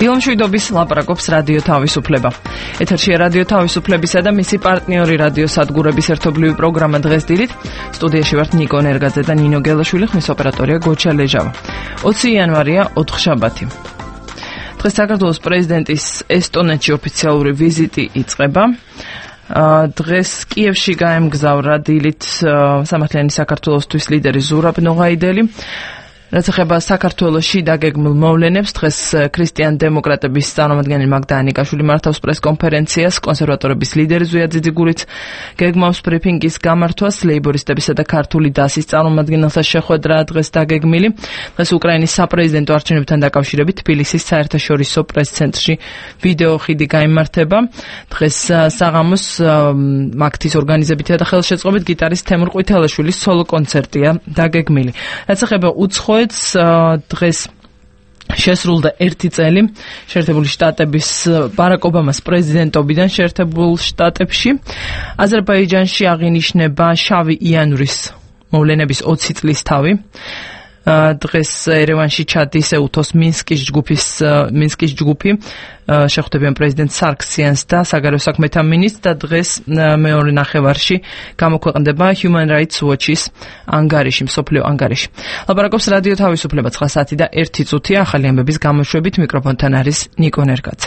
დილამშვიდობის ლაპარაკობს რადიო თავისუფლება. ეთერშია რადიო თავისუფლებისა და მისი პარტნიორი რადიო სადგურების ერთობლივი პროგრამა დღეს დილით. სტუდიაში ვართ ნიკო ნერგაძე და ნინო გელაშვილი, ხმის ოპერატორია გოჩა ლეჟავა. 20 იანვარია, ოთხშაბათი. დღეს საქართველოს პრეზიდენტის ესტონეთში ოფიციალური ვიზიტი იწყება. დღეს კიევში გაემგზავრა დილით სამართლიანი საქართველოსთვის ლიდერი ზურაბ ნოღაიდელი. რაც ეხება საქართველოში დაგეგმილ მოვლენებს, დღეს ქრისტიან-დემოკრატების წარმომადგენელი მაგდა ანიკაშვილი მართავს პრესკონფერენციას, კონსერვატორების ლიდერი ზვია ძიძიგურიც გეგმავს ბრიფინგის გამართვას, ლეიბორისტებისა და ქართული დასის წარმომადგენელთა შეხვედრა დღეს დაგეგმილი. დღეს უკრაინის საპრეზიდენტო არჩევნებთან დაკავშირებით თბილისის საერთაშორისო პრეს-ცენტრში ვიდეო ხიდი გაიმართება. დღეს საღამოს მაგთის ორგანიზებითა და ხელშეწყობით გიტარისტ თემურ ყვითელაშვილის სოლო კონცერტია დაგეგმილი. რაც ეხება უცხოეთს, დღეს შესრულდა 1 წელი შეერთებული შტატების ბარაკ ობამას პრეზიდენტობიდან შეერთებულ შტატებში. აზერბაიჯანში აღინიშნება შავი იანვრის მოვლენების 20 წლის თავი. დღეს ერევანში ჩადის ეუთოს მინსკის ჯგუფი შეხვდებიან პრეზიდენტ სარქსიანს და საგარეო საქმეთა მინისტრს და დღეს მეორე ნახევარში გამოქვეყნდება Human Rights Watch-ის ანგარიში, მსოფლიო ანგარიში. ლაპარაკობს რადიო თავისუფლება 9 საათი და 1 წუთია. ახალი ამბების გამოშვებით მიკროფონთან არის ნიკო ნერგაძე.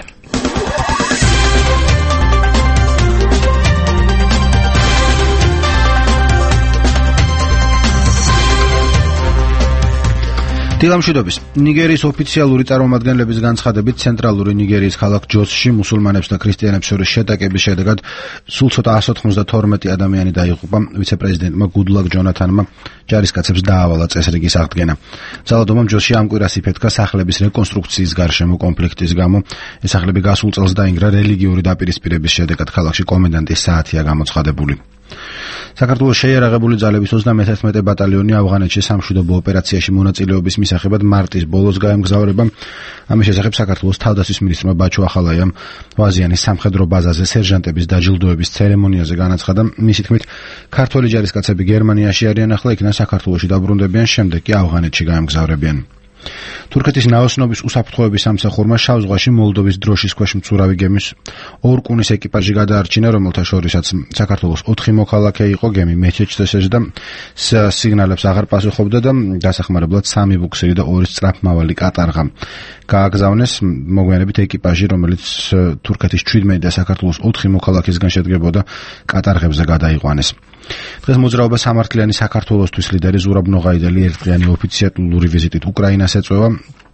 დილამშვიდობის. ნიგერიის ოფიციალური წარმომადგენლების განცხადებით, ცენტრალური ნიგერიის ქალაქ ჯოსში მუსულმანებს და ქრისტიანებს შორის შეტაკების შედეგად სულ ცოტა 192 ადამიანი დაიღუპა. ვიცე-პრეზიდენტმა გუდლაკ ჯონათანმა ჯარისკაცებს დაავალა წესრიგის აღდგენა. ძალადობამ ჯოსში ამ კვირას იფეთქა სახლების რეკონსტრუქციის გარშემო კონფლიქტის გამო. ეს სახლები გასულ წელს დაინგრა რელიგიური დაპირისპირების შედეგად. ქალაქში კომენდანტის საათია გამოცხადებული. საქართველოს შეიარაღებული ძალების 31 ბატალიონი ავღანეთში სამშვიდობო ოპერაციაში მონაწილეობის მისაღებად მარტის ბოლოს გაემგზავრება. ამის შესახებ საქართველოს თავდაცვის მინისტრმა ბაჩო ახალაიამ ვაზიანის სამხედრო ბაზაზე სერჟანტების დაჯილდოების ცერემონიაზე განაცხადა. მისი თქმით, ქართველი ჯარისკაცები გერმანიაში არიან, ახლა იქნა საქართველოში დაბრუნდებიან, შემდეგ კი ავღანეთში გაემგზავრებიან. თურქეთის ნაოსნობის უსაფრთხოების სამსახურმა შავ ზღვაში მოლდოვის დროშის ქვეშ მცურავი გემის ორკუნის ეკიპაჟი გადაარჩინა, რომელთა შორისაც საქართველოს 4 მოქალაქე იყო. გემი მეჩეთს ეძებდა, სიგნალებს აღარ პასუხობდა და დასახმარებლად 3 ბუქსერი და 2 სწრაფმავალი კატარღა გააგზავნეს. მოგვიანებით ეკიპაჟი, რომელიც თურქეთის 17 და საქართველოს 4 მოქალაქისგან შედგებოდა, კატარღებზე გადაიყვანეს. დღეს მოძრაობა სამართლიანი საქართველოსთვის ლიდერი ზურაბ ნოღაიდელი ერთდღიანი ოფიციალური ვიზიტით უკრაინას ეწევა.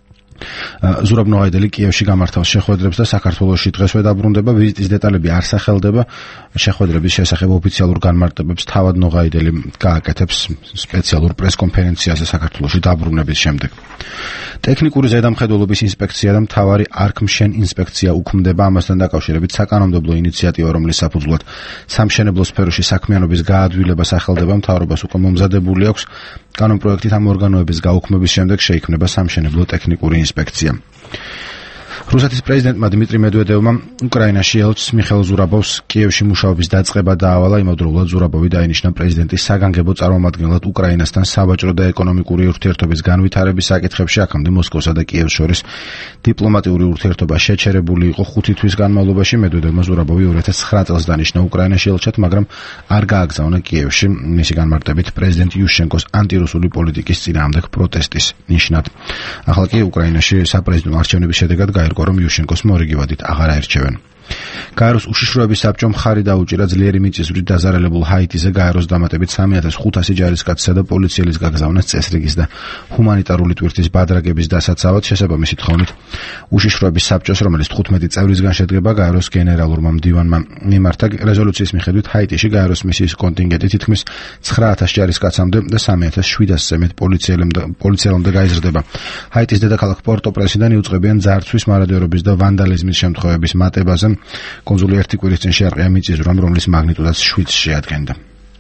ზურაბ ნოღაიდელი კიევში გამართავს შეხვედრებს და საქართველოში დღესვე დაბრუნდება. ვიზიტის დეტალები არ სახელდება. შეხვედრების შესახებ ოფიციალურ განმარტებებს თავად ნოღაიდელი გააკეთებს სპეციალურ პრესკონფერენციაზე საქართველოში დაბრუნების შემდეგ. ტექნიკური ზედამხედველობის ინსპექცია და მთავარი არქმშენ ინსპექცია უქმდება. ამასთან დაკავშირებით საკანონმდებლო ინიციატივა, რომლის საფუძვლად სამშენებლო სფეროში საქმიანობის გაადვილება სახელდება, მთავრობას უკვე მომზადებული აქვს. კანონპროექტით ამ ორგანოების გაუქმების შემდეგ შეიქმნება სამშენებლო ტექნიკური ინსპექცია. რუსეთის პრეზიდენტმა დიმიტრი მედვედევმა უკრაინაში ელჩს მიხეილ ზურაბოვს კიევში მუშაობის დაწყება დაავალა. იმავდროულად ზურაბოვი დაინიშნა პრეზიდენტის საგანგებო წარმომადგენლად უკრაინასთან საბაჭრო და ეკონომიკური ურთიერთობის განვითარების საკითხებში. აქამდე მოსკოვსა და კიევს შორის დიპლომატიური ურთიერთობა შეჩერებული იყო 5 თვის განმავლობაში. მედვედევმა ზურაბოვი 2009 წელს დანიშნა უკრაინაში ელჩად, მაგრამ არ გააგზავნა კიევში. მისი განმარტებით პრეზიდენტ იუშენკოს ანტირუსული პოლიტიკის წინააღმდეგ პროტესტის ნიშნად. ახლა კი უკრაინაში საპრეზიდენტო არჩევნების შედეგად გაირკვა, რომ იუშენკოს მორიგებადით აღარ აერჩევენ. გაეროს უშიშროების საბჭომ მხარი დაუჭირა ძლიერი მიწისძვრით დაზარალებულ ჰაიტიზე გაეროს დამატებით 3500 ჯარისკაცისა და პოლიციელის გაგზავნას წესრიგის და ჰუმანიტარული ტვირთის ბადრაგების დასაცავად. შესაბამისი თხოვნით უშიშროების საბჭოს, რომელიც 15 წევრისგან შედგება, გაეროს გენერალურმა მდივანმა მიმართა რეზოლუციის მიხედვით ჰაიტიში გაეროს მისიის კონტინგენტი თითქმის 9000 ჯარისკაცამდე და 3700-ზე მეტ პოლიციელამდე გაიზრდება. ჰაიტის დედაქალაქ პორტო-პრენსიდან იუწყებიან ძარცვის, მარადიორობის და ვანდალიზმის შემთხვევების მატებაზე. კონსული 1 კვირის წინ შეარყია მიწისძვრამ, რომლის მაგნიტუდაც 7 შეადგენდა.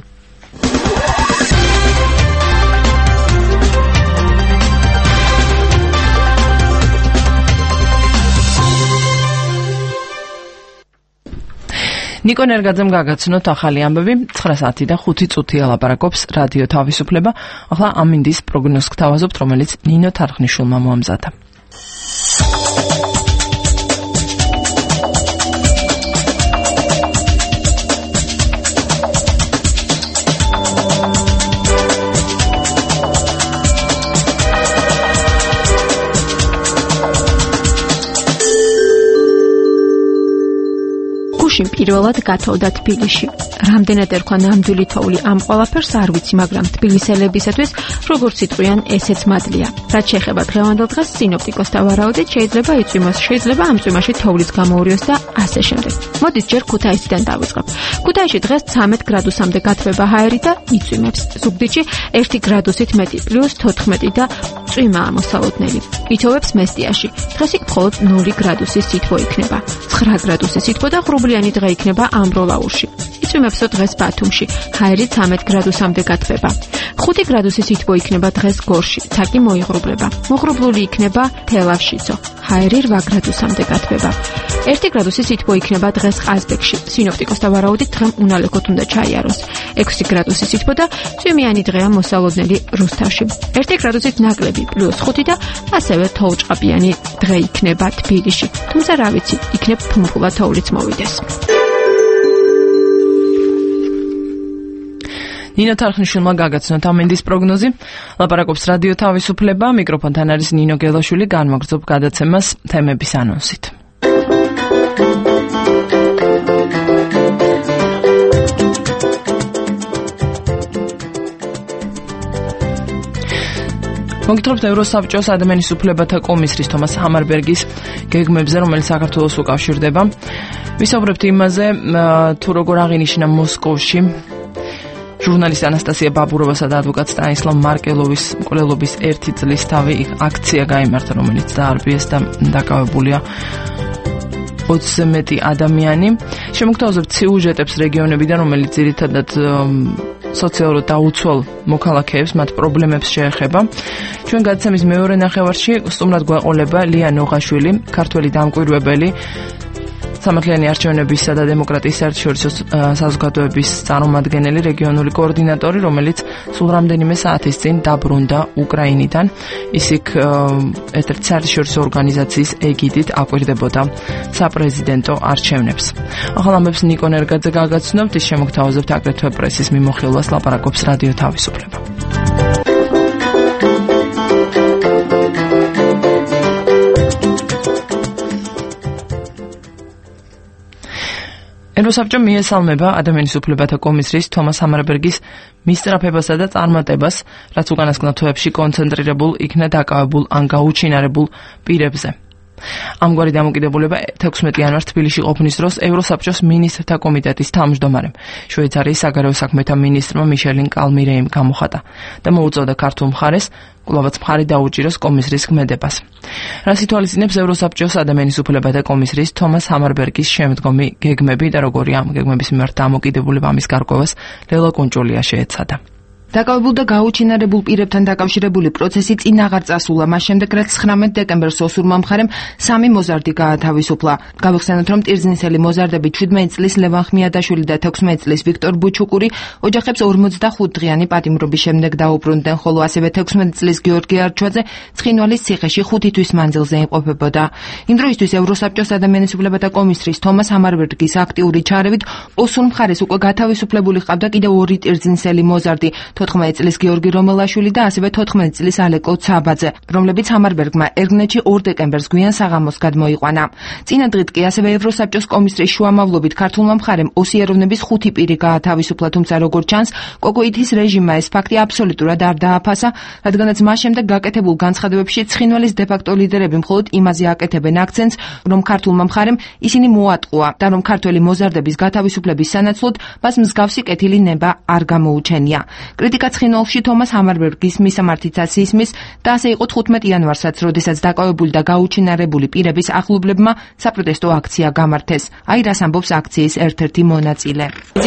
ნიკო ნერგაძემ გაგაცნოთ ახალი ამბები. 9 საათი და 5 წუთია ლაპარაკობს რადიო თავისუფლება. ახლა ამინდის პროგნოზს გთავაზობთ, რომელიც ნინო თარხნიშვილმა მოამზადა. გუშინ პირველად გათოვდა თბილისში. რამდენად ერქვა ნამდვილი თოვლი ამ ყველაფერს არ ვიცი, მაგრამ თბილისელებისათვის როგორც იტყვიან, ესეც მადლია. რაც შეეხება დღევანდელ დღეს, სინოპტიკოსთა ვარაუდით შეიძლება იწვიმოს, შეიძლება ამ წვიმაში თოვლის გამოურიოს და ასე შემდეგ. მოდით ჯერ ქუთაისიდან დავიწყებ. ქუთაისში დღეს 13 გრადუსამდე გათბება ჰაერი და იწვიმებს. ზუგდიდში 1 გრადუსით მეტი, +14 და წვიმაა მოსალოდნელი. ითოვებს მესტიაში. დღეს იქ მხოლოდ 0 გრადუსის სითბო იქნება. 9 გრადუსის სითბო და ღრუბლიანი დღე იქნება ამბროლაურში. იწვიმებსო დღეს ბათუმში. ჰაერი 13 გრადუსამდე გათბება. 5 გრადუსის სითბო იქნება დღეს გორში. თაკი მოიღრუბლება. მოღრუბლული იქნება თელავშიცო. ჰაერი 8 გრადუსამდე გათბება. 1 გრადუსის სითბო იქნება დღეს ყაზბეგში. სინოპტიკოსთა ვარაუდით დღემ უნალექოთ უნდა ჩაიაროს. 6 გრადუსის სითბო და წვიმიანი დღეა მოსალოდნელი რუსთავში. 1 გრადუსით ნაკლები +5 და ასევე თოვლჭყაპიანი დღე იქნება თბილისში. თუმცა რა ვიცი, იქნებ ფუმფულა თოვლიც მოვიდეს. ნინო თარხნიშვილმა გაგაცნოთ ამინდის პროგნოზი. ლაპარაკობს რადიო თავისუფლება, მიკროფონთან არის ნინო გელაშვილი, განმაგრძობ გადაცემას თემების ანონსით. მოგითხრობთ ევროსაბჭოს ადამიანის უფლებათა კომისრის თომას ჰამარბერგის გეგმებზე, რომელიც საქართველოს უკავშირდება. ვისაუბრებთ იმაზე, თუ როგორ აღინიშნა მოსკოვში ჟურნალისტ ანასტასია ბაბუროვასა და ადვოკატ სტანისლავ მარკელოვის მკვლელობის 1 წლის თავი აქცია გაიმართა, რომელიც დაარბიეს და დაკავებულია 20-ზე მეტი ადამიანი. შემოგთავაზებთ სიუჟეტებს რეგიონებიდან, რომელიც ძირითადად სოციალურად დაუცველ მოქალაქეებს, მათ პრობლემებს შეეხება. ჩვენ გადაცემის მეორე ნახევარში სტუმრად გვეყოლება ლია ნოღაშვილი, ქართველი დამკვირვებელი, სამართლიანი არჩევნებისა და დემოკრატიის საერთაშორისო საზოგადოების წარმომადგენელი, რეგიონული კოორდინატორი, რომელიც სულ რამდენიმე საათის წინ დაბრუნდა უკრაინიდან. ის იქ ერთ-ერთი საერთაშორისო ორგანიზაციის ეგიდით აკვირდებოდა საპრეზიდენტო არჩევნებს. ახალ ამბებს ნიკო ნერგაძე გაგაცნობთ, ის შემოგთავაზებთ აგრეთვე პრესის მიმოხილვას, ლაპარაკობს რადიო თავისუფლება. ევროსაბჭო მიესალმება ადამიანის უფლებათა კომისრის თომას ჰამარბერგის მისწრაფებასა და წარმატებას, რაც უკანასკნელ თვეებში კონცენტრირებულ იქნა დაკავებულ ან გაუჩინარებულ პირებზე. ამგვარი დამოკიდებულება 16 იანვარს თბილისში ყოფნის დროს ევროსაბჭოს მინისტრთა კომიტეტის თავმჯდომარემ, შვეიცარიის საგარეო საქმეთა მინისტრმა მიშელინ კალმირეიმ გამოხატა და მოუწოდა ქართულ მხარეს კვლავაც მხარი დაუჭიროს კომისრის ქმედებას. რას ითვალისწინებს ევროსაბჭოს ადამიანის უფლებათა კომისრის თომას ჰამარბერგის შემდგომი გეგმები და როგორი ამ გეგმების მიმართ დამოკიდებულება ამის გარკვევას ლელა კუნჭულია შეეცადა. დაკავებულ და გაუჩინარებულ პირებთან დაკავშირებული პროცესი წინ აღარ წასულა, მას შემდეგ რაც 19 დეკემბერს ოსურმა მხარემ 3 მოზარდი გაათავისუფლა. გავიხსენოთ, რომ ტირზნისელი მოზარდები 17 წლის ლევან ხმიადაშვილი და 16 წლის ვიქტორ ბუჩუკური ოჯახებს 45 დღიანი პატიმრობის შემდეგ დაუბრუნდნენ, ხოლო ასევე 16 წლის გიორგი არჩვაძე ცხინვალის ციხეში 5 თვის მანძილზე იმყოფებოდა. იმ დროისთვის ევროსაბჭოს ადამიანის უფლებათა კომისრის თომას ჰამარბერგის აქტიური ჩარევით ოსურ მხარეს უკვე გათავისუფლებული ჰყავდა კიდევ 2 ტირზნისელი მოზარდი, 14 წლის გიორგი რომელაშვილი და ასევე 14 წლის ალეკო ცაბაძე, რომლებიც ჰამარბერგმა ერგნეთში 2 დეკემბერს გვიან საღამოს გადმოიყვანა. წინა დღით კი ასევე ევროსაბჭოს კომისრის შუამავლობით ქართულმა მხარემ ოსიეროვნების 5 პირი გაათავისუფლა, თუმცა როგორც ჩანს, კოკოიდის რეჟიმმა ეს ფაქტი აბსოლუტურად არ დააფასა, რადგანაც მას შემდეგ გაკეთებულ განცხადებებში ცხინვალის დე-ფაქტო ლიდერები მხოლოდ იმაზე აკეთებენ აქცენტს, რომ ქართულმა მხარემ ისინი მოატყუა და რომ ქართველი მოზარდების გათავისუფლების სანაცვლოდ მას მსგავსი კეთილი ნება არ გამოუჩენია. კრიტიკა ცხინვალში თომას ჰამარბერგის მისამართიცას ისმის და ასე იყო 15 იანვარსაც, როდესაც დაკავებული და გაუჩინარებული პირების ახლობლებმა საპროტესტო აქცია გამართეს. აი რას ამბობს აქციის ერთ-ერთი მონაწილე.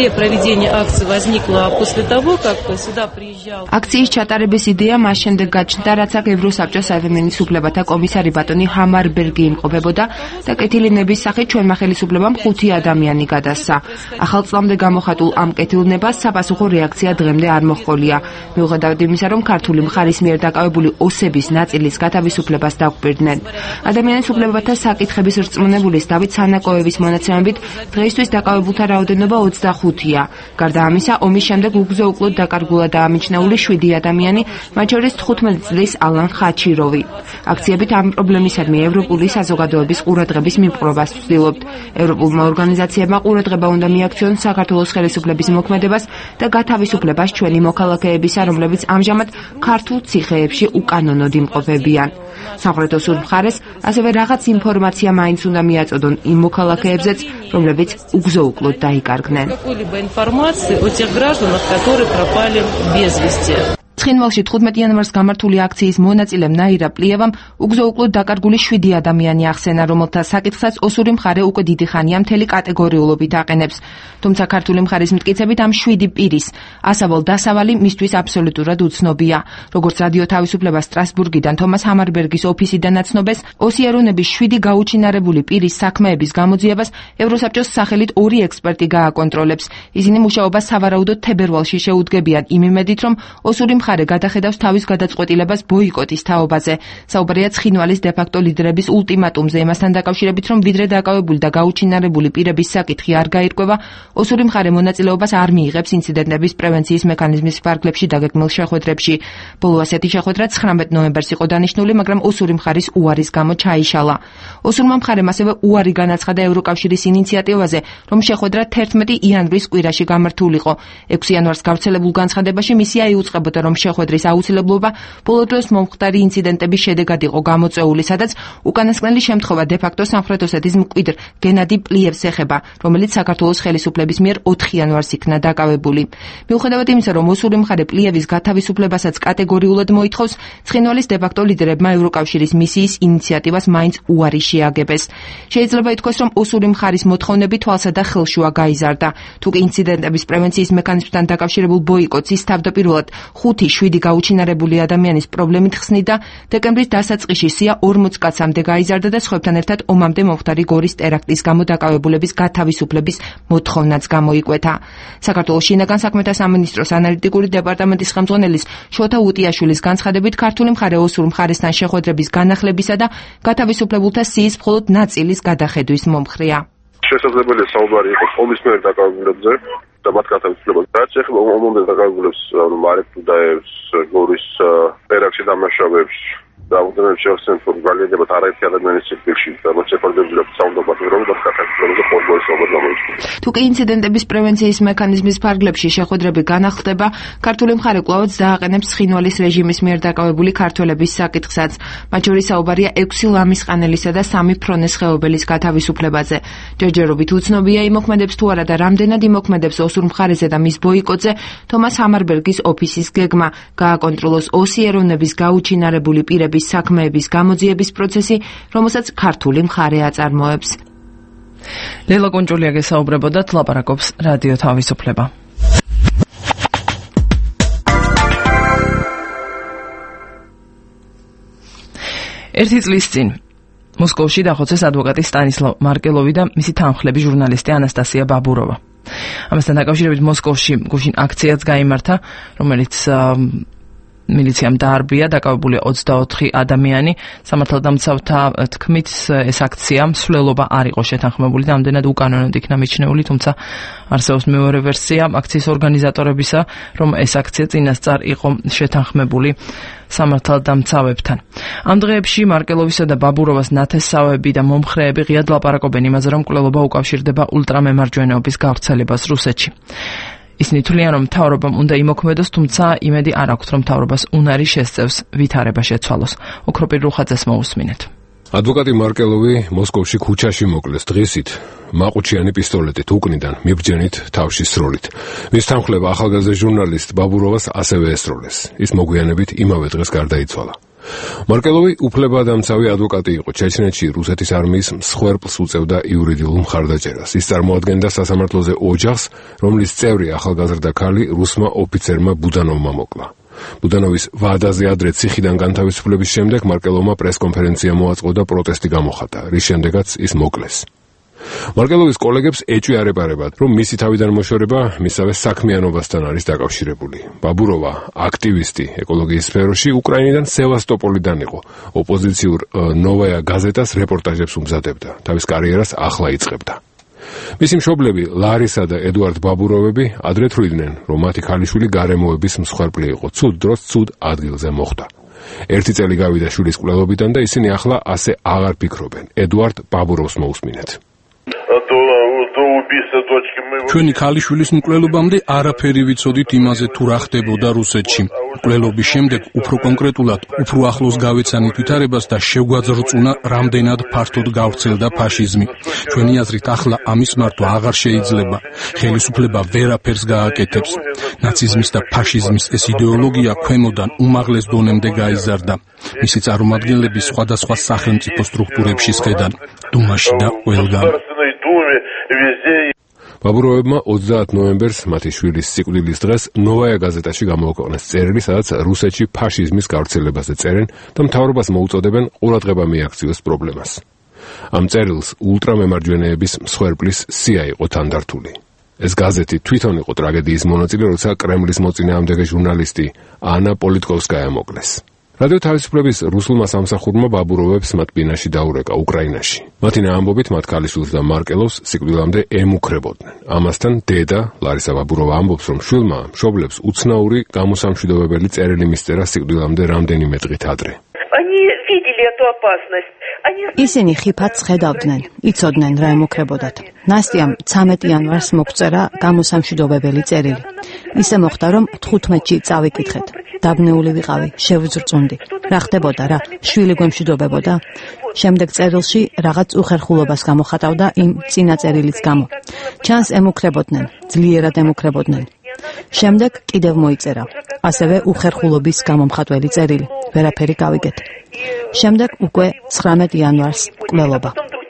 აქციის ჩატარების იდეა მას შემდეგ გაჩნდა, რაც აქ ევროსაბჭოს ადამიანის უფლებათა კომისარი ბატონი ჰამარბერგი იმყოფებოდა და კეთილი ნების სახით ჩვენმა ხელისუფლებამ 5 ადამიანი გადასცა. ახალ წლამდე გამოხატულ ამ კეთილ ნებას საპასუხო რეაქცია დღემდე არ მოჰყოლია. სროლია. მიუხედავად იმისა, რომ ქართული მხარის მიერ დაკავებული ოსების ნაწილის გათავისუფლებას დაგვპირდნენ. ადამიანის უფლებათა საკითხების რწმუნებულის დავით სანაკოევის მონაცემებით დღეისთვის დაკავებულთა რაოდენობა 25-ია. გარდა ამისა, ომის შემდეგ უგზო-უკლოდ დაკარგულად დაამიჩნეული 7 ადამიანი, მათ შორის 15 წლის ალან ხაჩიროვი. აქციებით ამ პრობლემისადმი ევროპული საზოგადოების ყურადღების მიპყრობას ვცდილობთ. ევროპულმა ორგანიზაციებმა ყურადღება უნდა მიაქციონ საქართველოს ხელისუფლების მოქმედებას და გათავისუფლებას ჩვენი მოქალაქეებისა, რომლებიც ამჟამად ქართულ ციხეებში უკანონოდ იმყოფებიან. სამხრეთ ოსურ მხარეს ასევე რაღაც ინფორმაცია მაინც უნდა მიაწოდონ იმ მოქალაქეებზეც, რომლებიც უგზო-უკლოდ დაიკარგნენ. ცხინვალში 15 იანვარს გამართული აქციის მონაწილემ ნაირა პლიევამ უგზო-უკლოდ დაკარგული 7 ადამიანი ახსენა, რომელთა საკითხსაც ოსური მხარე უკვე დიდი ხანია მთელი კატეგორიულობით აყენებს. თუმცა ქართული მხარის მტკიცებით ამ 7 პირის ასაბელ დასავალი მისთვის აბსოლუტურად უცნობია. როგორც რადიო თავისუფლება სტრასბურგიდან თომას ჰამარბერგის ოფისიდან აცნობეს, ოსიერუნების 7 გაუჩინარებული პირის საქმეების გამოძიებას ევროსაბჭოს სახელით 2 ექსპერტი გააკონტროლებს. ისინი მუშაობას სავარაუდოდ თებერვალში შეუდგებიან იმ იმედით, რომ ოსური მხარე გადახედავს თავის გადაწყვეტილებას ბოიკოტის თაობაზე. საუბარია ცხინვალის დე-ფაქტო ლიდერების ულტიმატუმზე იმასთან დაკავშირებით, რომ ვიდრე დაკავებული და გაუჩინარებული პირების საკითხი არ გაირკვევა, ოსური მხარე მონაწილეობას არ მიიღებს ინციდენტების პრევენციის მექანიზმის ფარგლებში დაგეგმილ შეხვედრებში. ბოლო ასეთი შეხვედრა 19 ნოემბერს იყო დანიშნული, მაგრამ ოსური მხარის უარის გამო ჩაიშალა. ოსურმა მხარემ ასევე უარი განაცხადა ევროკავშირის ინიციატივაზე, რომ შეხვედრა 11 იანვრის კვირაში გამართულიყო. 6 იანვარს გავრცელებულ განცხადებაში მისია იუწყებოდა, რომ შეხვედრის აუცილებლობა ბოლო დროს მომხდარი ინციდენტების შედეგად იყო გამოწვეული, სადაც უკანასკნელი შემთხვევა დე-ფაქტო სამხრეთ ოსეთის მკვიდრ გენადი პლიევს ეხება, რომელიც საქართველოს ხელისუფლების მიერ 4 იანვარს იქნა დაკავებული. მიუხედავად იმისა, რომ ოსური მხარე პლიევის გათავისუფლებასაც კატეგორიულად მოითხოვს, ცხინვალის დე-ფაქტო ლიდერებმა ევროკავშირის მისიის ინიციატივას მაინც უარი შეაგებეს. შეიძლება ითქვას, რომ ოსური მხარის მოთხოვნები თვალსა და ხელშუა გაიზარდა. თუკი ინციდენტების პრევენციის მექანიზმთან დაკავშირებულ ბოიკოტს ის თავდაპირველად 5-7 გაუჩინარებული ადამიანის პრობლემით ხსნიდა, დეკემბრის დასაწყისში სია 40 კაცამდე გაიზარდა და სხვებთან ერთად ომამდე მომხდარი გორის ტერაქტის გამო დაკავებულების გათავისუფლების მოთხოვნაც გამოიკვეთა. საქართველოს შინაგან საქმეთა სამინისტროს ანალიტიკური დეპარტამენტის ხელმძღვანელის შოთა უტიაშვილის განცხადებით, ქართული მხარე ოსურ მხარესთან შეხვედრების განახლებისა და გათავისუფლებულთა სიის მხოლოდ ნაწილის გადახედვის მომხრეა. შესაძლებელია საუბარი იყოს ომის მიერ დაკავებულებზე და მათ გათავისუფლებას. რაც ეხება ომამდე დაკავებულებს, მარიფუდაევს, გორის ტერაქტში დამნაშავეებს და უბრალოდ შევხსენთ, რომ გალენდებათ არაერთი ადამიანის სიკვდილში და მათ შეფარდებულებს საუნდობათ, რომ მათ გათავისუფლებას ყოველგვარი საუბარი გამოიჩინოს. თუკი ინციდენტების პრევენციის მექანიზმის ფარგლებში შეხვედრები განახლდება, ქართული მხარე კვლავაც დააყენებს ცხინვალის რეჟიმის მიერ დაკავებული ქართველების საკითხსაც. მათ შორის საუბარია 6 ლამისყანელისა და 3 ფრონეს ხეობელის გათავისუფლებაზე. ჯერჯერობით უცნობია იმოქმედებს თუ არა და რამდენად იმოქმედებს ოსურ მხარეზე და მის ბოიკოტზე თომას ჰამარბერგის ოფისის გეგმა გააკონტროლოს ოსიერუნების გაუჩინარებული პირების საქმეების გამოძიების პროცესი, რომელსაც ქართული მხარე აწარმოებს. ლელა კონჭულია გესაუბრებოდათ, ლაპარაკობს რადიო თავისუფლება. ერთი წლის წინ მოსკოვში დახოცეს ადვოკატი სტანისლავ მარკელოვი და მისი თანმხლები ჟურნალისტი ანასტასია ბაბუროვა. ამასთან დაკავშირებით მოსკოვში გუშინ აქციაც გაიმართა, რომელიც მილიციამ დაარბია დაკავებული 24 ადამიანი. სამართალდამცავთა თქმით, ეს აქცია მსვლელობა არ იყო შეთანხმებული და ამდენად უკანონოდ იქნა მიჩნეული, თუმცა არსებობს მეორე ვერსია აქციის ორგანიზატორებისა, რომ ეს აქცია წინასწარ იყო შეთანხმებული სამართალდამცავებთან. ამ დღეებში მარკელოვისა და ბაბუროვას ნათესავები და მომხრეები ღიად ლაპარაკობენ იმაზე, რომ მკვლელობა უკავშირდება ულტრამემარჯვენეობის გავრცელებას რუსეთში. ისინი თვლიან, რომ მთავრობამ უნდა იმოქმედოს, თუმცა იმედი არ აქვთ, რომ მთავრობას უნარი შესწევს ვითარება შეცვალოს. ოქროპირ რუხაძეს მოусმინეთ. ადვოკატი მარკელოვი მოსკოვში ქუჩაში მოკლეს დღისით, მაყუჩიანი პისტოლეტით უკნიდან მიბჯენით თავში სროლით. მის თანხლება ახალგაზრდა ჟურნალისტ ბაბუროვას ასევე ესროლეს. ის მოგვიანებით იმავე დღეს გარდაიცვალა. მარკელოვი უფლებადამცავი ადვოკატი იყო. ჩეჩნეთში რუსეთის არმიის მსხვერპლს უწევდა იურიდიულ მხარდაჭერას. ის წარმოადგენდა სასამართლოზე ოჯახს, რომლის წევრი ახალგაზრდა ქალი რუსმა ოფიცერმა ბუდანოვმა მოკლა. ბუდანოვის ვადაზე ადრე ციხიდან განთავისუფლების შემდეგ მარკელოვმა პრესკონფერენცია მოაწყო და პროტესტი გამოხატა, რის შემდეგაც ის მოკლეს. მარკელოვის კოლეგებს ეჭვიარებარებათ, რომ მისი თავიდან მოშორება მისავე საქმიანობასთან არის დაკავშირებული. ბაბუროვა, აქტივისტი ეკოლოგიის სფეროში, უკრაინიდან სევასტოპოლიდან იყო. ოპოზიციურ ნოვაია გაზეტას რეპორტაჟებს უმზადებდა. თავის კარიერას ახლა იწყებდა. მისი მშობლები ლარისა და ედუარდ ბაბუროვები ადრე თვლიდნენ, რომ მათი ქალიშვილი გარემოების მსხვერპლი იყო. ცუდ დროს ცუდ ადგილზე მოხვდა. ერთი წელი გავიდა შვილის კვლელობიდან და ისინი ახლა ასე აღარ ფიქრობენ. ედუარდ ბაბუროვს მოусმინეთ. ჩვენი ქალიშვილის მკვლელობამდე არაფერი ვიცოდით იმაზე თუ რა ხდებოდა რუსეთში. მკვლელობის შემდეგ უფრო კონკრეტულად, უფრო ახლოს გავეცანით ვითარებას და შეგვაძრწუნა რამდენად ფართოდ გავრცელდა ფაშიზმი. ჩვენი აზრით ახლა ამის მართვა აღარ შეიძლება. ხელისუფლება ვერაფერს გააკეთებს. ნაციზმის და ფაშიზმის ეს იდეოლოგია ქვემოდან უმაღლეს დონემდე გაიზარდა. მისი წარმომადგენლები სხვადასხვა სახელმწიფო სტრუქტურებში სხედან, დუმაში და ყველგან. ბაბუროვებმა 30 ნოემბერს მათი შვილის სიკვდილის დღეს ნოვაია გაზეტაში გამოაქვეყნეს წერილი, სადაც რუსეთში ფაშიზმის გავრცელებაზე წერენ და მთავრობას მოუწოდებენ ყურადღება მიაქციოს პრობლემას. ამ წერილს ულტრამემარჯვენეების მსხვერპლის სია იყო თანდართული. ეს გაზეთი თვითონ იყო ტრაგედიის მონაწილე, როცა კრემლის მოწინააღმდეგე ჟურნალისტი ანა პოლიტკოვსკაია მოკლეს. რადიო თავისუფლების რუსულმა სამსახურმა ბაბუროვებს მათ ბინაში დაურეკა უკრაინაში. მათი ამბობით მათ ქალიშვილს და მარკელოვს სიკვდილამდე ემუქრებოდნენ. ამასთან დედა ლარისა ბაბუროვა ამბობს, რომ შვილმა მშობლებს უცნაური გამოსამშვიდობებელი წერილი მისწერა სიკვდილამდე რამდენიმე დღით ადრე. ისინი ხიფათს ხედავდნენ, იცოდნენ რა ემუქრებოდათ. ნასტიამ 13 იანვარს მოგწერა გამოსამშვიდობებელი წერილი. ისე მოხდა, რომ 15-ში წავიკითხეთ. დაბნეული ვიყავი, შევძრწუნდი. რა ხდებოდა რა? შვილი გვემშვიდობებოდა? შემდეგ წერილში რაღაც უხერხულობას გამოხატავდა იმ წინა წერილიც გამო. ჩანს ემუქრებოდნენ, ძლიერად ემუქრებოდნენ. შემდეგ კიდევ მოიწერა. ასევე უხერხულობის გამომხატველი წერილი. ვერაფერი გავიგეთ. შემდეგ უკვე 19 იანვარს მკვლელობა.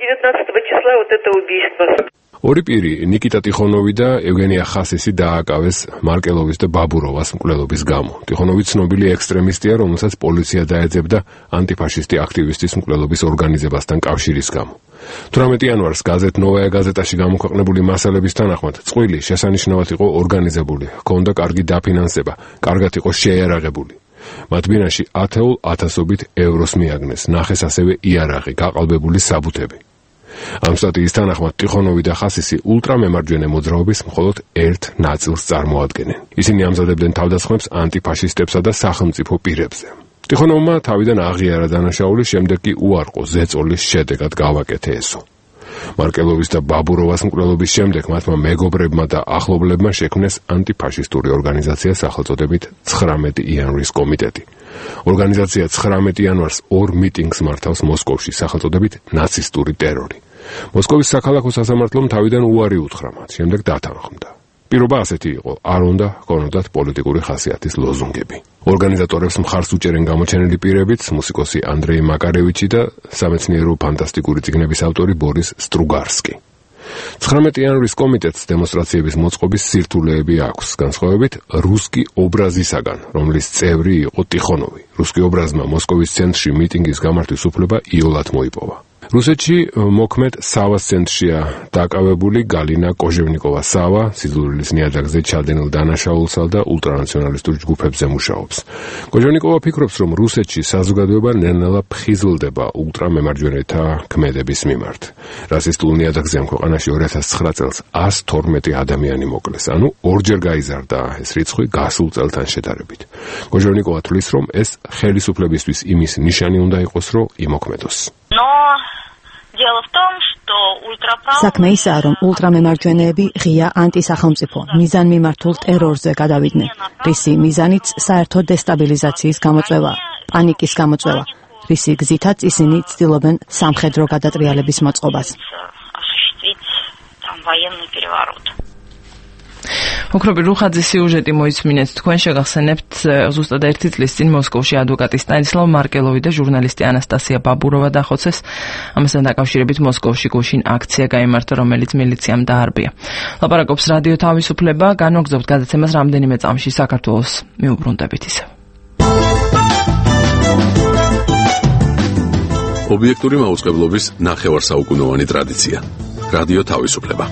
ორი პირი, ნიკიტა ტიხონოვი და ევგენია ხასისი დააკავეს მარკელოვის და ბაბუროვას მკვლელობის გამო. ტიხონოვი ცნობილი ექსტრემისტია, რომელსაც პოლიცია დაეძებდა ანტიფაშისტი აქტივისტის მკვლელობის ორგანიზებასთან კავშირის გამო. 18 იანვარს გაზეთ ნოვაია გაზეტაში გამოქვეყნებული მასალების თანახმად წყვილი შესანიშნავად იყო ორგანიზებული, ჰქონდა კარგი დაფინანსება, კარგად იყო შეიარაღებული. მათ ბინაში ათეულ ათასობით ევროს მიაგნეს, ნახეს ასევე იარაღი, გაყალბებული საბუთები. ამ სტატიის თანახმად ტიხონოვი და ხასისი ულტრამემარჯვენე მოძრაობის მხოლოდ ერთ ნაწილს წარმოადგენენ. ისინი ამზადებდნენ თავდასხმებს ანტიფაშისტებსა და სახელმწიფო პირებზე. ტიხონოვმა თავიდან აღიარა დანაშაული, შემდეგ კი უარყო ზეწოლის შედეგად გავაკეთე ესო. მარკელოვის და ბაბუროვას მკვლელობის შემდეგ მათმა მეგობრებმა და ახლობლებმა შექმნეს ანტიფაშისტური ორგანიზაცია სახელწოდებით 19 იანვრის კომიტეტი. ორგანიზაცია 19 იანვარს ორ მიტინგს მართავს მოსკოვში სახელწოდებით ნაცისტური ტერორი. მოსკოვის საქალაქო სასამართლომ თავიდან უარი უთხრა მათ, შემდეგ დათანხმდა. პირობა ასეთი იყო, არ უნდა ჰქონოდათ პოლიტიკური ხასიათის ლოზუნგები. ორგანიზატორებს მხარს უჭერენ გამოჩენილი პირებიც, მუსიკოსი ანდრეი მაკარევიჩი და სამეცნიერო ფანტასტიკური წიგნების ავტორი ბორის სტრუგარსკი. 19 იანვრის კომიტეტს დემონსტრაციების მოწყობის სირთულეები აქვს, განსხვავებით რუსკი ობრაზისაგან, რომლის წევრი იყო ტიხონოვი. რუსკი ობრაზმა მოსკოვის ცენტრში მიტინგის გამართვის უფლება იოლად მოიპოვა. რუსეთში მოქმედ სავას ცენტრშია დაკავებული გალინა კოჟევნიკოვა-სავა, სიძულვილის ნიადაგზე ჩადენილ დანაშაულსა და ულტრანაციონალისტურ ჯგუფებზე მუშაობს. კოჟევნიკოვა ფიქრობს, რომ რუსეთში საზოგადოება ნელ-ნელა ფხიზლდება ულტრამემარჯვენეთა ქმედების მიმართ. რასისტულ ნიადაგზე ამ ქვეყანაში 2009 წელს 112 ადამიანი მოკლეს, ანუ ორჯერ გაიზარდა ეს რიცხვი გასულ წელთან შედარებით. კოჟევნიკოვა თვლის, რომ ეს ხელისუფლებისთვის იმის ნიშანი უნდა იყოს, რომ იმოქმედოს. საქმე ისაა, რომ ულტრამემარჯვენეები ღია ანტისახელმწიფო მიზანმიმართულ ტერორზე გადავიდნენ, რისი მიზანიც საერთო დესტაბილიზაციის გამოწვევა, პანიკის გამოწვევა, რისი გზითაც ისინი ცდილობენ სამხედრო გადატრიალების მოწყობას. ოქრობი რუხაძის სიუჟეტი მოისმინეთ თქვენ, შეგახსენებთ ზუსტად 1 წლის წინ მოსკოვში ადვოკატი სტანისლავ მარკელოვი და ჟურნალისტი ანასტასია ბაბუროვა დახოცეს. ამასთან დაკავშირებით მოსკოვში გუშინ აქცია გაიმართა, რომელიც მილიციამ დაარბია. ლაპარაკობს რადიო თავისუფლება, განვაგრძობთ გადაცემას რამდენიმე წამში საქართველოს მიუბრუნდებით ისევ. ობიექტური მაუწყებლობის ნახევარსაუკუნოვანი ტრადიცია. რადიო თავისუფლება.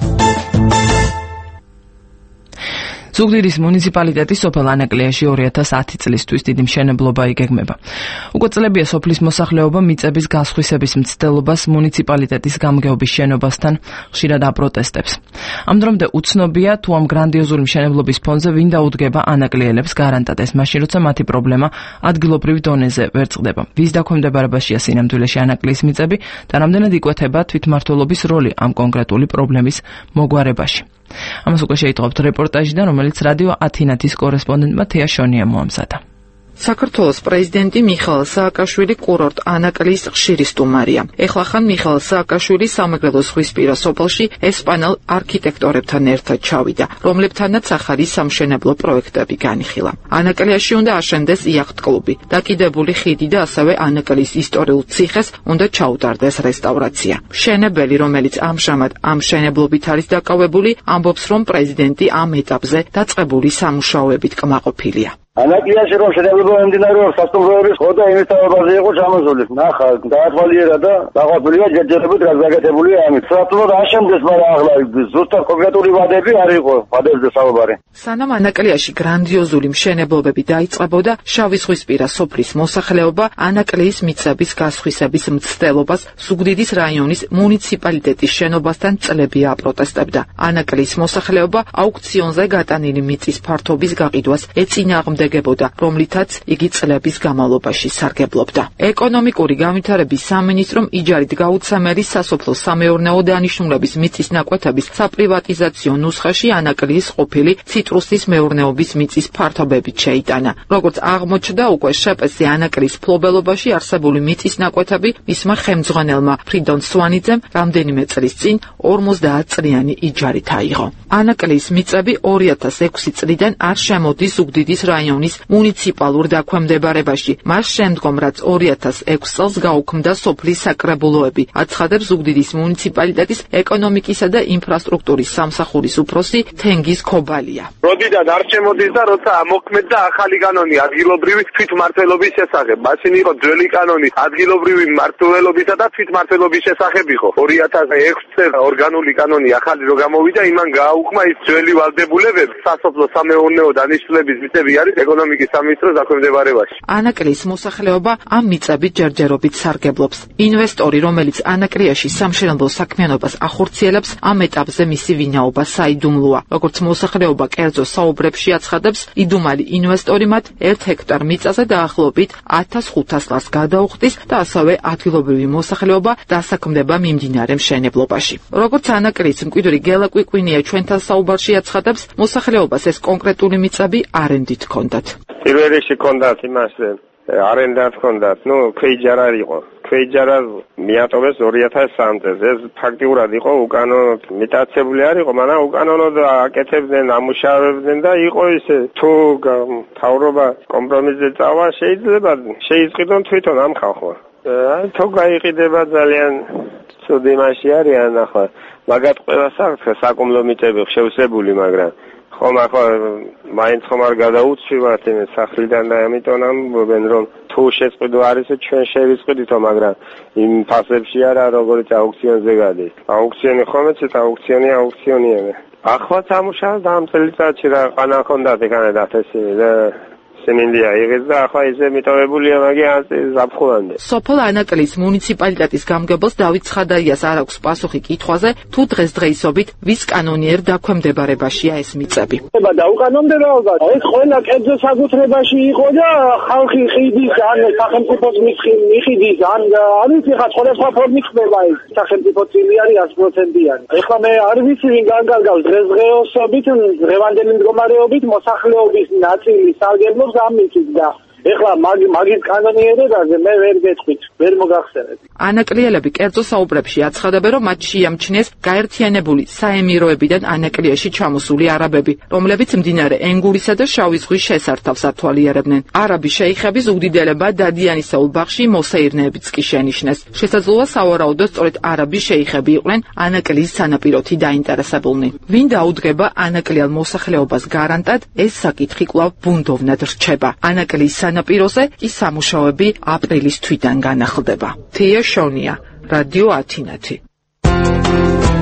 ზუგდიდის მუნიციპალიტეტის სოფელ ანაკლიაში 2010 წლისთვის დიდი მშენებლობა იგეგმება. უკვე წლებია სოფლის მოსახლეობა მიწების გასხვისების მცდელობას მუნიციპალიტეტის გამგეობის შენობასთან ხშირად აპროტესტებს. ამ დრომდე უცნობია, თუ ამ გრანდიოზული მშენებლობის ფონზე ვინ დაუდგება ანაკლიელებს გარანტად ეს მაშინ, როცა მათი პრობლემა ადგილობრივ დონეზე ვერ წყდება. ვის დაქვემდებარებაშია სინამდვილეში ანაკლიის მიწები და რამდენად იკვეთება თვითმმართველობის როლი ამ კონკრეტული პრობლემის მოგვარებაში. ამას უკვე შეიტყობთ რეპორტაჟიდან, რომელიც რადიო ათინათის კორესპონდენტმა თეა შონია მოამზადა. საქართველოს პრეზიდენტი მიხაილ სააკაშვილი კურორტ ანაკლიის ხშირი სტუმარია. ეხლა ხან მიხაილ სააკაშვილი სამეგრელო ზღვისპირა სოფელში ესპანელ არქიტექტორებთან ერთად ჩავიდა, რომლებთანაც ახალი სამშენებლო პროექტები განიხილა. ანაკლიაში უნდა აშენდეს იახტ-კლუბი, დაკიდებული ხიდი და ასევე ანაკლიის ისტორიულ ციხეს უნდა ჩაუტარდეს რესტავრაცია. მშენებელი, რომელიც ამჟამად ამ მშენებლობით არის დაკავებული, ამბობს, რომ პრეზიდენტი ამ ეტაპზე დაწყებული სამუშაოებით კმაყოფილია. ანაკლიაში რომ შენებლობა მიმდინარეობს სასტუმროების ხოდა იმის თავებაზე იყო ჩამოსული. ნახა, დაათვალიერა და დაყოფილია ჯერჯერობით გაგაკეთებულია ამით. სათულოდ აშენდეს, მაგრამ ახლა ზუსტად კონკრეტული ვადები არ იყო, ვადებზე საუბარი. სანამ ანაკლიაში გრანდიოზული მშენებლობები დაიწყებოდა, შავიზღვისპირა სოფლის მოსახლეობა ანაკლიის მიწების გასხვისების მცდელობას ზუგდიდის რაიონის მუნიციპალიტეტის შენობასთან წლებია აპროტესტებდა. ანაკლიის მოსახლეობა აუქციონზე გატანილი მიწის ფართობის გაყიდვას ეწინააღმდეგებოდა, რომლითაც იგი წლების განმავლობაში სარგებლობდა. ეკონომიკური განვითარების სამინისტრომ იჯარით გაუცემელი სასოფლო სამეურნეო დანიშნულების მიწის ნაკვეთების საპრივატიზაციო ნუსხაში ანაკლიის ყოფილი ციტრუსის მეურნეობის მიწის ფართობებით შეიტანა. როგორც აღმოჩნდა, უკვე შპს ანაკლიის ფლობელობაში არსებული მიწის ნაკვეთები მისმა ხელმძღვანელმა ფრიდონ სვანიძემ რამდენიმე წლის წინ 50 წლიანი იჯარით აიღო. ანაკლიის მიწები 2006 წლიდან არ შემოდის ზუგდიდის რაიონის მუნიციპალურ დაქვემდებარებაში. მას შემდგომ, რაც 2006 წელს გაუქმდა სოფლის საკრებულოები, აცხადებს ზუგდიდის მუნიციპალიტეტის ეკონომიკისა და ინფრასტრუქტურის სამსახურის უფროსი თენგიზ ქობალია. როდიდან არ შემოდის და როცა მოქმედდა ახალი კანონი ადგილობრივი თვითმმართველობის შესახებ. მაშინ იყო ძველი კანონი ადგილობრივი მმართველობისა და თვითმმართველობის შესახებ იყო. 2006 წელს ორგანული კანონი ახალი რო გამოვიდა, იმან გააუქმა ის ძველი ვალდებულებები სასოფლო სამეურნეო დანიშნულების მიწები არის ეკონომიკის სამინისტროს დაქვემდებარებაში. ანაკლიის მოსახლეობა ამ მიწებით ჯერჯერობით სარგებლობს. ინვესტორი, რომელიც ანაკლიაში სამშენებლო საქმიანობას ახორციელებს, ამ ეტაპზე მისი ვინაობა საიდუმლოა. როგორც მოსახლეობა კერძო საუბრებში აცხადებს, იდუმალი ინვესტორი მათ 1 ჰექტარ მიწაზე დაახლოებით 1500 ლარს გადაუხდის და ასევე ადგილობრივი მოსახლეობა დასაქმდება მიმდინარე მშენებლობაში. როგორც ანაკლიის მკვიდრი გელა კვიკვინია ჩვენთან საუბარში აცხადებს, მოსახლეობას ეს კონკრეტული მიწები არენდით ჰქონდათ. პირველ რიგში ჰქონდათ იმასე არენდად ჰქონდათ, ქვეიჯარა იყო. ქვეიჯარა მიატოვეს 2003 წელს. ეს ფაქტიურად იყო უკანონოდ მიტაცებული არ იყო, მაგრამ უკანონოდ აკეთებდნენ, ამუშავებდნენ და იყო ისე თუ მთავრობა კომპრომისზე წავა, შეიძლება შეიზღიდონ თვითონ ამ ხალხმა. თუ გაიყიდება ძალიან ცუდი მასში არიან ახლა. მაგათ ყველა საკუმლო მიწები შევსებული, მაგრამ ხომ ახლა მაინც ხომ არ გადაუცვივართ იმის სახლიდან და ამიტომ ამბობენ, რომ თუ შეწყვეტო არის, ჩვენ შევიწყდითო, მაგრამ იმ ფასებში არა, როგორც აუქციონზე გადის. აუქციონი ხომ ეცეთ, აუქციონია. ახლაც ამუშავე და ამ წელიწადში რა ყანა ჰქონდათ ეგანე დათესი და სემინდია იღეს და ახლა ისე მიტოვებულია მაგიან ზაფხულამდე. სოფელ ანაკლიის მუნიციპალიტეტის გამგებელს დავით ცხადაიას არ აქვს პასუხი კითხვაზე, თუ დღესდღეობით ვის კანონიერ დაქვემდებარებაშია ეს მიწები. დაუკანონმდებლობა ეს ყველა კერძო საკუთრებაში იყო და ხალხი ხიდის ან სახელმწიფოს მიხიდის ან არის ხა სხვადასხვა ფორმით ხდება ეს სახელმწიფო წილი არის 100%-იანი. ეხლა მე არ ვიცი ვინ განკარგავს დღესდღეობით დღევანდელი მდგომარეობით მოსახლეობის ნაწილი სარგებლობს ამით და ეხლა მაგის კანონიერებაზე მე ვერ გეტყვით, ვერ მოგახსენებ. ანაკლიელები კერძო საუბრებში აცხადებენ, რომ მათ შეამჩნიეს გაერთიანებული საემიროებიდან ანაკლიაში ჩამოსული არაბები, რომლებიც მდინარე ენგურისა და შავი ზღვის შესართავს ათვალიერებდნენ. არაბი შეიხები ზუგდიდელებმა დადიანისეულ ბაღში მოსეირნეებიც კი შენიშნეს. შესაძლოა სავარაუდოდ სწორედ არაბი შეიხები იყვნენ ანაკლიის სანაპიროთი დაინტერესებულნი. ვინ დაუდგება ანაკლიელ მოსახლეობას გარანტად, ეს საკითხი კვლავ ბუნდოვნად რჩება. ანაკლიის სანაპიროზე კი სამუშაოები აპრილის თვიდან განახლდება. თეა შონია, რადიო ათინათი.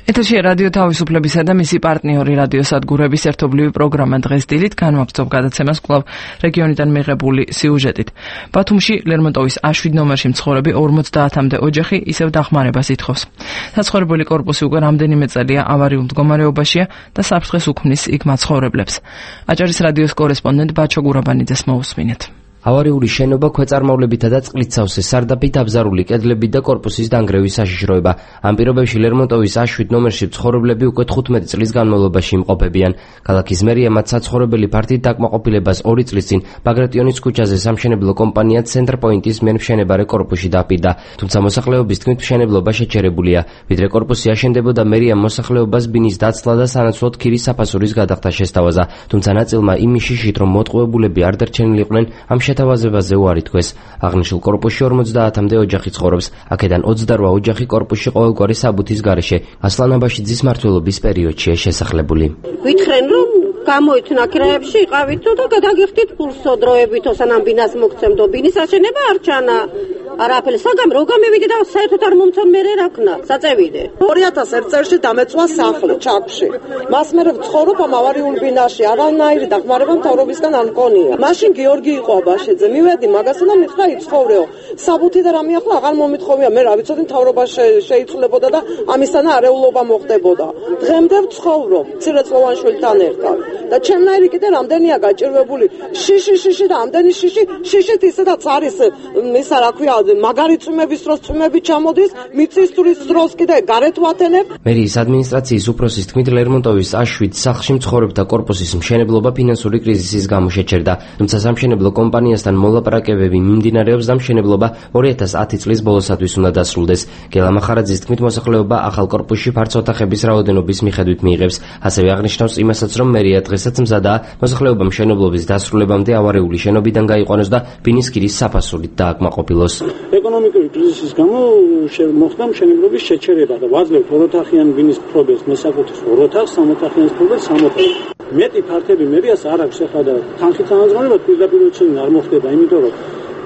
ეთერში რადიო თავისუფლებისა და მისი პარტნიორი რადიოსადგურების ერთობლივი პროგრამა დღეს დილით განვაგრძობ გადაცემას კვლავ რეგიონიდან მიღებული სიუჟეტით. ბათუმში ლერმონტოვის A7 ნომერში მცხოვრები 50-მდე ოჯახი ისევ დახმარებას ითხოვს. საცხოვრებელი კორპუსი უკვე რამდენიმე წელია ავარიულ მდგომარეობაშია და საფრთხეს უქმნის იქ მაცხოვრებლებს. აჭარის რადიოს კორესპონდენტ ბაჩო გურაბანიძეს მოусმინეთ. ავარიული შენობა ქვეწარმავლებითა და წყლით სავსე სარდაფით აბზარული კედლებით და კორპუსის დანგრევის საშიშროება. ამ პირობებში ლერმონტოვის A7 ნომერში მცხოვრებლები უკვე 15 წლის განმავლობაში იმყოფებიან. ქალაქის მერია მათ საცხოვრებელი ფართით დაკმაყოფილებას 2 წლის წინ ბაგრატიონის ქუჩაზე სამშენებლო კომპანია ცენტრპოინტის მიერ მშენებარე კორპუსში დაპირდა. თუმცა მოსახლეობის თქმით მშენებლობა შეჩერებულია. ვიდრე კორპუსი აშენდებოდა, მერიამ მოსახლეობას ბინის დაცლა და სანაცვლოდ ქირის საფასურის გადახდა შესთავაზა. თუმცა ნაწილმა იმის შიშით, რომ მოტყუებულები არ დარჩენილიყვნენ, ამ შეთავაზებაზე უარი თქვეს. აღნიშნულ კორპუსში 50-მდე ოჯახი ცხოვრობს. აქედან 28 ოჯახი კორპუსში ყოველგვარი საბუთის გარეშე ასლანაბაშიძის მმართველობის პერიოდშია შესახლებული. ვითხრენ რომ გამოიწნა კრეებში იყავითო და გადაგიხდით ფულსო დროებითო სანამ ბინას მოგცემდო ბინის აშენება არ ჩანა. არაფერი საგამ რო გამივიდე და საერთოდ არ მომცემ მე რა ქნა საწევიდე 2001 წელს დამეწვა სახლი ჩაკში მას მე ვცხოვრობ ამ ავარიულ ბინაში არანაირი დახმარება მთავრობისგან არ მქონია მაშინ გიორგი იყო აბაშიძე მივედი მაგასთან და მითხრა იცხოვრეო საბუთი და რამე ახლა აღარ მომითხოვია მე რა ვიცოდი მთავრობა შეიცვლებოდა და ამისთანა არეულობა მოხდებოდა დღემდე ვცხოვრობ ცირეწლოვან შვილთან ერთად და ჩემნაირი კიდე რამდენია გაჭირვებული შიში და ამდენი შიშით ისედაც არის ისა რა ქვია მაგარი წვიმების დროს წვიმები ჩამოდის, მიწისძვრის დროს კიდე გარეთ ვათენებ. მერიის ადმინისტრაციის უფროსის თქმით, ლერმონტოვის A7 სახლში მცხოვრებთა კორპუსის მშენებლობა ფინანსური კრიზისის გამო შეჩერდა. თუმცა სამშენებლო კომპანიასთან მოლაპარაკებები მიმდინარეობს და მშენებლობა 2010 წლის ბოლოსთვის უნდა დასრულდეს. გელა მახარაძის თქმით, მოსახლეობა ახალ კორპუსში ფარც ოთახების რაოდენობის მიხედვით მიიღებს. ასევე აღნიშნავს იმასაც, რომ მერია დღესაც მზადაა მოსახლეობა მშენებლობის დასრულებამდე ავარიული შენობიდან გაიყვანოს და ბინის ქირის საფასურით დააკმაყოფილოს. ეკონომიკური კრიზისის გამო მოხდა მშენებლობის შეჩერება და ვაძლევთ ოროთახიან ბინის მფლობელს მესაკუთრეს ოროთახს, სამოთახიან მფლობელს სამოთახს. მეტი ფართები მერიას არ აქვს ახლა და თანხით თანაზროვნება პირდაპირ არ მოხდება, იმიტომ რომ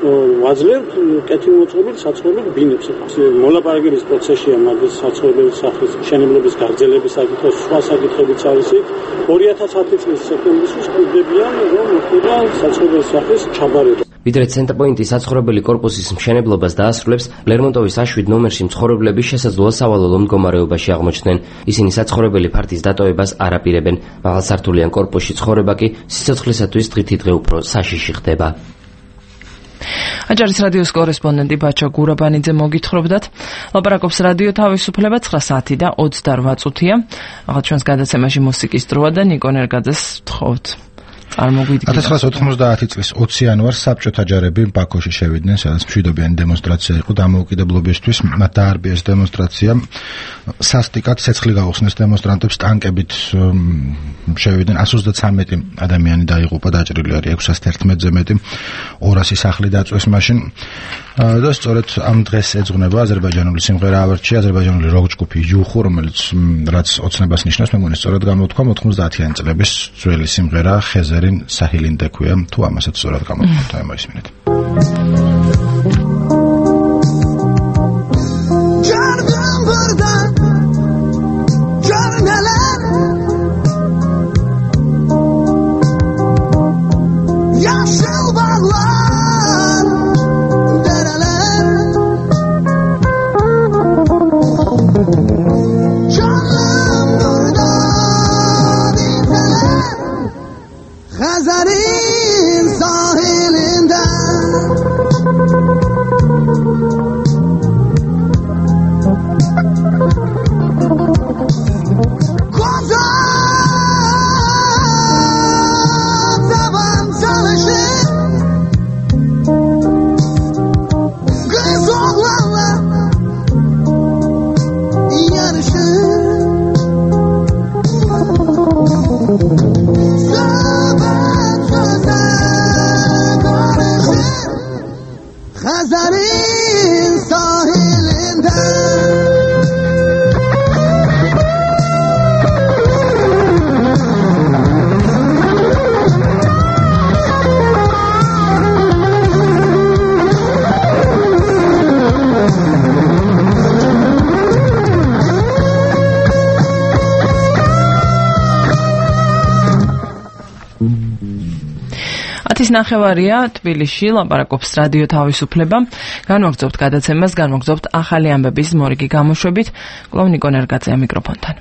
ვაძლევთ კეთილმოწყობილ საცხოვრებელ ბინებს. მოლაპარაკების პროცესია მაგის საცხოვრებელი სახლის მშენებლობის გაგრძელების საკითხი, სხვა საკითხებიც არის. 2010 წლის სექტემბერში გვხვდებიან, რომ მოხდება საცხოვრებელი სახლის ჩაბარება. ვიდრე ცენტრპოინტის საცხოვრებელი კორპუსის მშენებლობას დაასრულებს, ლერმონტოვის A7 ნომერში მცხოვრებლები შესაძლოა სავალალო მდგომარეობაში აღმოჩნდნენ. ისინი საცხოვრებელი ფართის დატოვებას არ აპირებენ. მაღალსართულიან კორპუსში ცხოვრება კი სიცოცხლისათვის დღითიდღე უფრო საშიში ხდება. აჭარის რადიოს კორესპონდენტი ბაჩო გურაბანიძე მოგითხრობდათ. ლაპარაკობს რადიო თავისუფლება 9 საათი და 28 წუთია. ახლა ჩვენს გადაცემაში მუსიკის დროა და ნიკო ნერგაძეს ვთხოვთ. 1990 წლის 20 იანვარს საბჭოთა ჯარები ბაქოში შევიდნენ, სადაც მშვიდობიანი დემონსტრაცია იყო დამოუკიდებლობისთვის. მათ დაარბიეს დემონსტრაცია. სასტიკად ცეცხლი გაუხსნეს დემონსტრანტებს, ტანკებით შევიდნენ. 133 ადამიანი დაიღუპა, დაჭრილი არის 611-ზე მეტი. 200 სახლი დაწვეს მაშინ. და სწორედ ამ დღეს ეძღვნება აზერბაიჯანული სიმღერა ავარჩია, აზერბაიჯანული როკ ჯგუფი იუხუ, რომელიც რაც ოცნებას ნიშნავს, მე მგონი სწორედ გამოთქვა 90-იანი წლების ძველი სიმღერა ხეზერინ საჰილინდე ქვია, თუ ამასაც სწორად გამოთქვა, მოისმინეთ. 9:30 თბილისში ლაპარაკობს რადიო თავისუფლება. განვაგრძობთ გადაცემას, განვაგრძობთ ახალი ამბების მორიგი გამოშვებით. კვლავ ნიკო ნერგაძეა მიკროფონთან.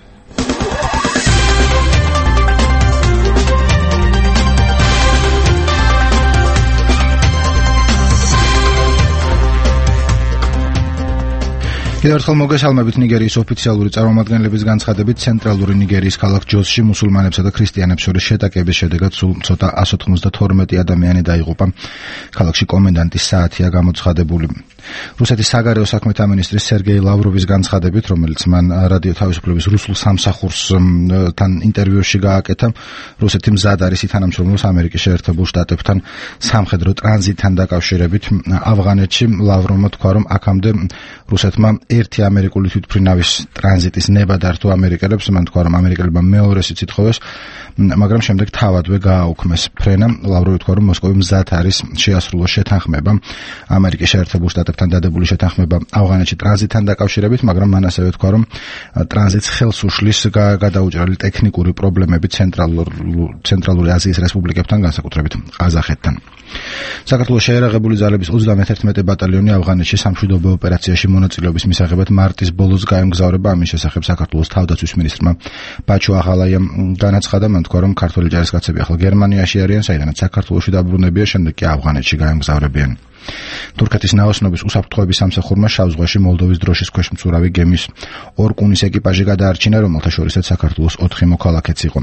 კიდევ ერთხელ მოგესალმებით. ნიგერიის ოფიციალური წარმომადგენლების განცხადებით, ცენტრალური ნიგერიის ქალაქ ჯოსში მუსულმანებსა და ქრისტიანებს შორის შეტაკების შედეგად სულ ცოტა 192 ადამიანი დაიღუპა. ქალაქში კომენდანტის საათია გამოცხადებული. რუსეთის საგარეო საქმეთა მინისტრის სერგეი ლავროვის განცხადებით, რომელიც მან რადიო თავისუფლების რუსულ სამსახურთან ინტერვიუში გააკეთა, რუსეთი მზად არის ითანამშრომლოს ამერიკის შეერთებულ შტატებთან სამხედრო ტრანზიტთან დაკავშირებით. ავღანეთში ლავროვმა თქვა, რომ აქამდე რუსეთმა ერთი ამერიკული თვითმფრინავის ტრანზიტის ნება დართო ამერიკელებს. მან თქვა, რომ ამერიკელებმა მეორე სიც ითხოვეს, მაგრამ შემდეგ თავადვე გააუქმეს ფრენა. ლავროვი თქვა, რომ მოსკოვი მზად არის შეასრულოს შეთანხმება ამერიკის შეერთებულ შტატებთან დადებული შეთანხმება ავღანეთში ტრანზიტთან დაკავშირებით, მაგრამ მან ასევე თქვა, რომ ტრანზიტს ხელს უშლის გადაუჭრელი ტექნიკური პრობლემები ცენტრალური აზიის რესპუბლიკებთან, განსაკუთრებით ყაზახეთთან. საქართველოს შეერაღებული ძალების 31 ბატალიონი ავღანეთში სამშვიდობო ოპერაციაში მონაწილეობის მისაღებად მარტის ბოლოს გაემგზავრება. ამის შესახებ საქართველოს თავდაცვის მინისტრმა ბაჩო ახალაიამ განაცხადა. მან თქვა, რომ ქართველი ჯარისკაცები ახლა გერმანიაში არიან, საიდანაც საქართველოში დაბრუნებია, შემდეგ კი ავღანეთში გაემგზავრებიან. თურქეთის ნაოსნობის უსაფრთხოების სამსახურმა შავ ზღვაში მოლდოვის დროშის ქვეშ მცურავი გემის ორკუნის ეკიპაჟი გადაარჩინა, რომელთა შორისაც საქართველოს 4 მოქალაქეც იყო.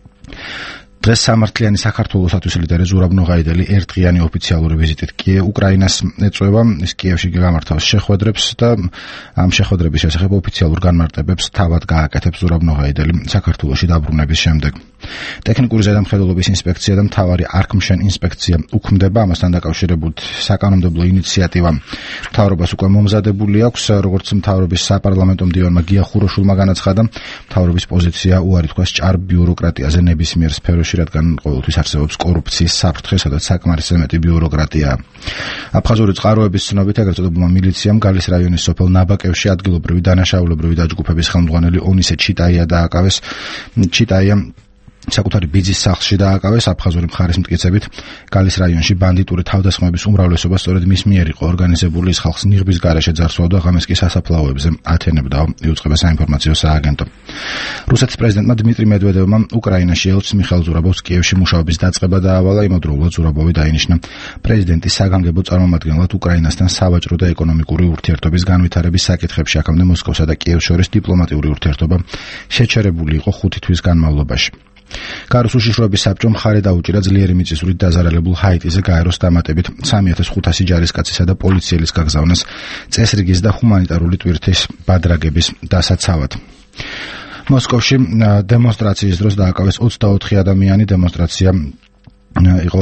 დღეს სამართლიანი საქართველოსათვის ლიდერი ზურაბ ნოღაიდელი ერთდღიანი ოფიციალური ვიზიტით უკრაინას ეწვევა. ის კიევში გამართავს შეხვედრებს და ამ შეხვედრების შესახებ ოფიციალურ განმარტებებს თავად გააკეთებს ზურაბ ნოღაიდელი საქართველოში დაბრუნების შემდეგ. ტექნიკური ზედამხედველობის ინსპექცია და მთავარი არქმშენ ინსპექცია უქმდება. ამასთან დაკავშირებით საკანონმდებლო ინიციატივა მთავრობას უკვე მომზადებული აქვს. როგორც მთავრობის საპარლამენტო მდივანმა გია ხუროშულმა განაცხადა, მთავრობის პოზიცია უარი თქვას ჭარ ბიუროკრატიაზე ნებისმიერ სფეროში, რადგან ყოველთვის არსებობს კორუფციის საფრთხე, სადაც საკმარისზე მეტი ბიუროკრატიაა. აფხაზური წყაროების ცნობით, ეგრეთ წოდებულმა მილიციამ გალის რაიონის სოფელ ნაბაკევში ადგილობრივი დანაშაულებრივი დაჯგუფების ხელმძღვანელი ონისე ჩიტაია დააკავეს. ჩიტაია საკუთარი ბიძის სახლში დააკავეს. აფხაზური მხარის მტკიცებით, გალის რაიონში ბანდიტური თავდასხმების უმრავლესობა სწორედ მის მიერ იყო ორგანიზებული. ის ხალხს ნიღბის გარეშე ძარცვავდა, ღამეს კი სასაფლაოებზე ათენებდა, იუწყება საინფორმაციო სააგენტო. რუსეთის პრეზიდენტმა დმიტრი მედვედევმა უკრაინაში ელჩს მიხაილ ზურაბოვს კიევში მუშაობის დაწყება დაავალა. იმავდროულად ზურაბოვი დაინიშნა პრეზიდენტის საგანგებო წარმომადგენლად უკრაინასთან სავაჭრო და ეკონომიკური ურთიერთობის განვითარების საკითხებში. აქამდე მოსკოვსა და კიევს შორის დიპლომატიური ურთიერთობა შეჩერებული იყო 5 თვის განმავლობაში. გაროს უშიშროების საბჭომ მხარე დაუჭირა ძლიერი მიწისძვრით დაზარალებულ ჰაიტიზე გაეროს დამატებით 3500 ჯარისკაცისა და პოლიციელის გაგზავნას წესრიგის და ჰუმანიტარული ტვირთის ბადრაგების დასაცავად. მოსკოვში დემონსტრაციის დროს დააკავეს 24 ადამიანი. დემონსტრაცია იყო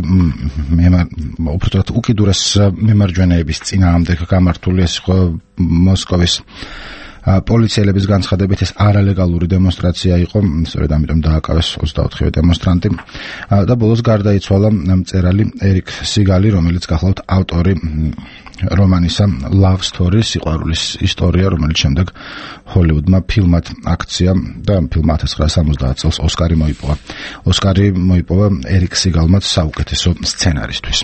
უბრალოდ უკიდურეს მემარჯვენეების წინააღმდეგ გამართული. ეს იყო მოსკოვის პოლიციელების განცხადებით ეს არალეგალური დემონსტრაცია იყო, სწორედ ამიტომ დააკავეს 24 დემონსტრანტი და ბოლოს გარდაიცვალა მწერალი ერიკ სიგალი, რომელიც გახლავთ ავტორი რომანისა Love Story, სიყვარულის ისტორია, რომელიც შემდეგ ჰოლივუდმა ფილმად აქცია და ფილმმა 1970 წელს ოსკარი მოიპოვა. ოსკარი მოიპოვა ერიკ სიგალმა საუკეთესო სცენარისთვის.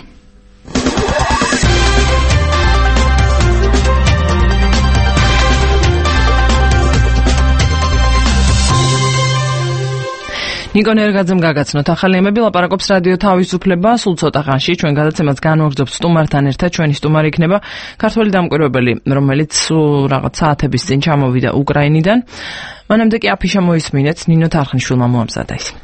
ნიკო ნერგაძემ გაგაცნოთ ახალი ამბები. ლაპარაკობს რადიო თავისუფლება. სულ ცოტა ხანში ჩვენ გადაცემას განვაგრძობთ სტუმართან ერთად. ჩვენი სტუმარი იქნება ქართველი დამკვირვებელი, რომელიც რაღაც საათების წინ ჩამოვიდა უკრაინიდან. მანამდე კი აფიშა მოისმინეთ, ნინო თარხნიშვილმა მოამზადა ის.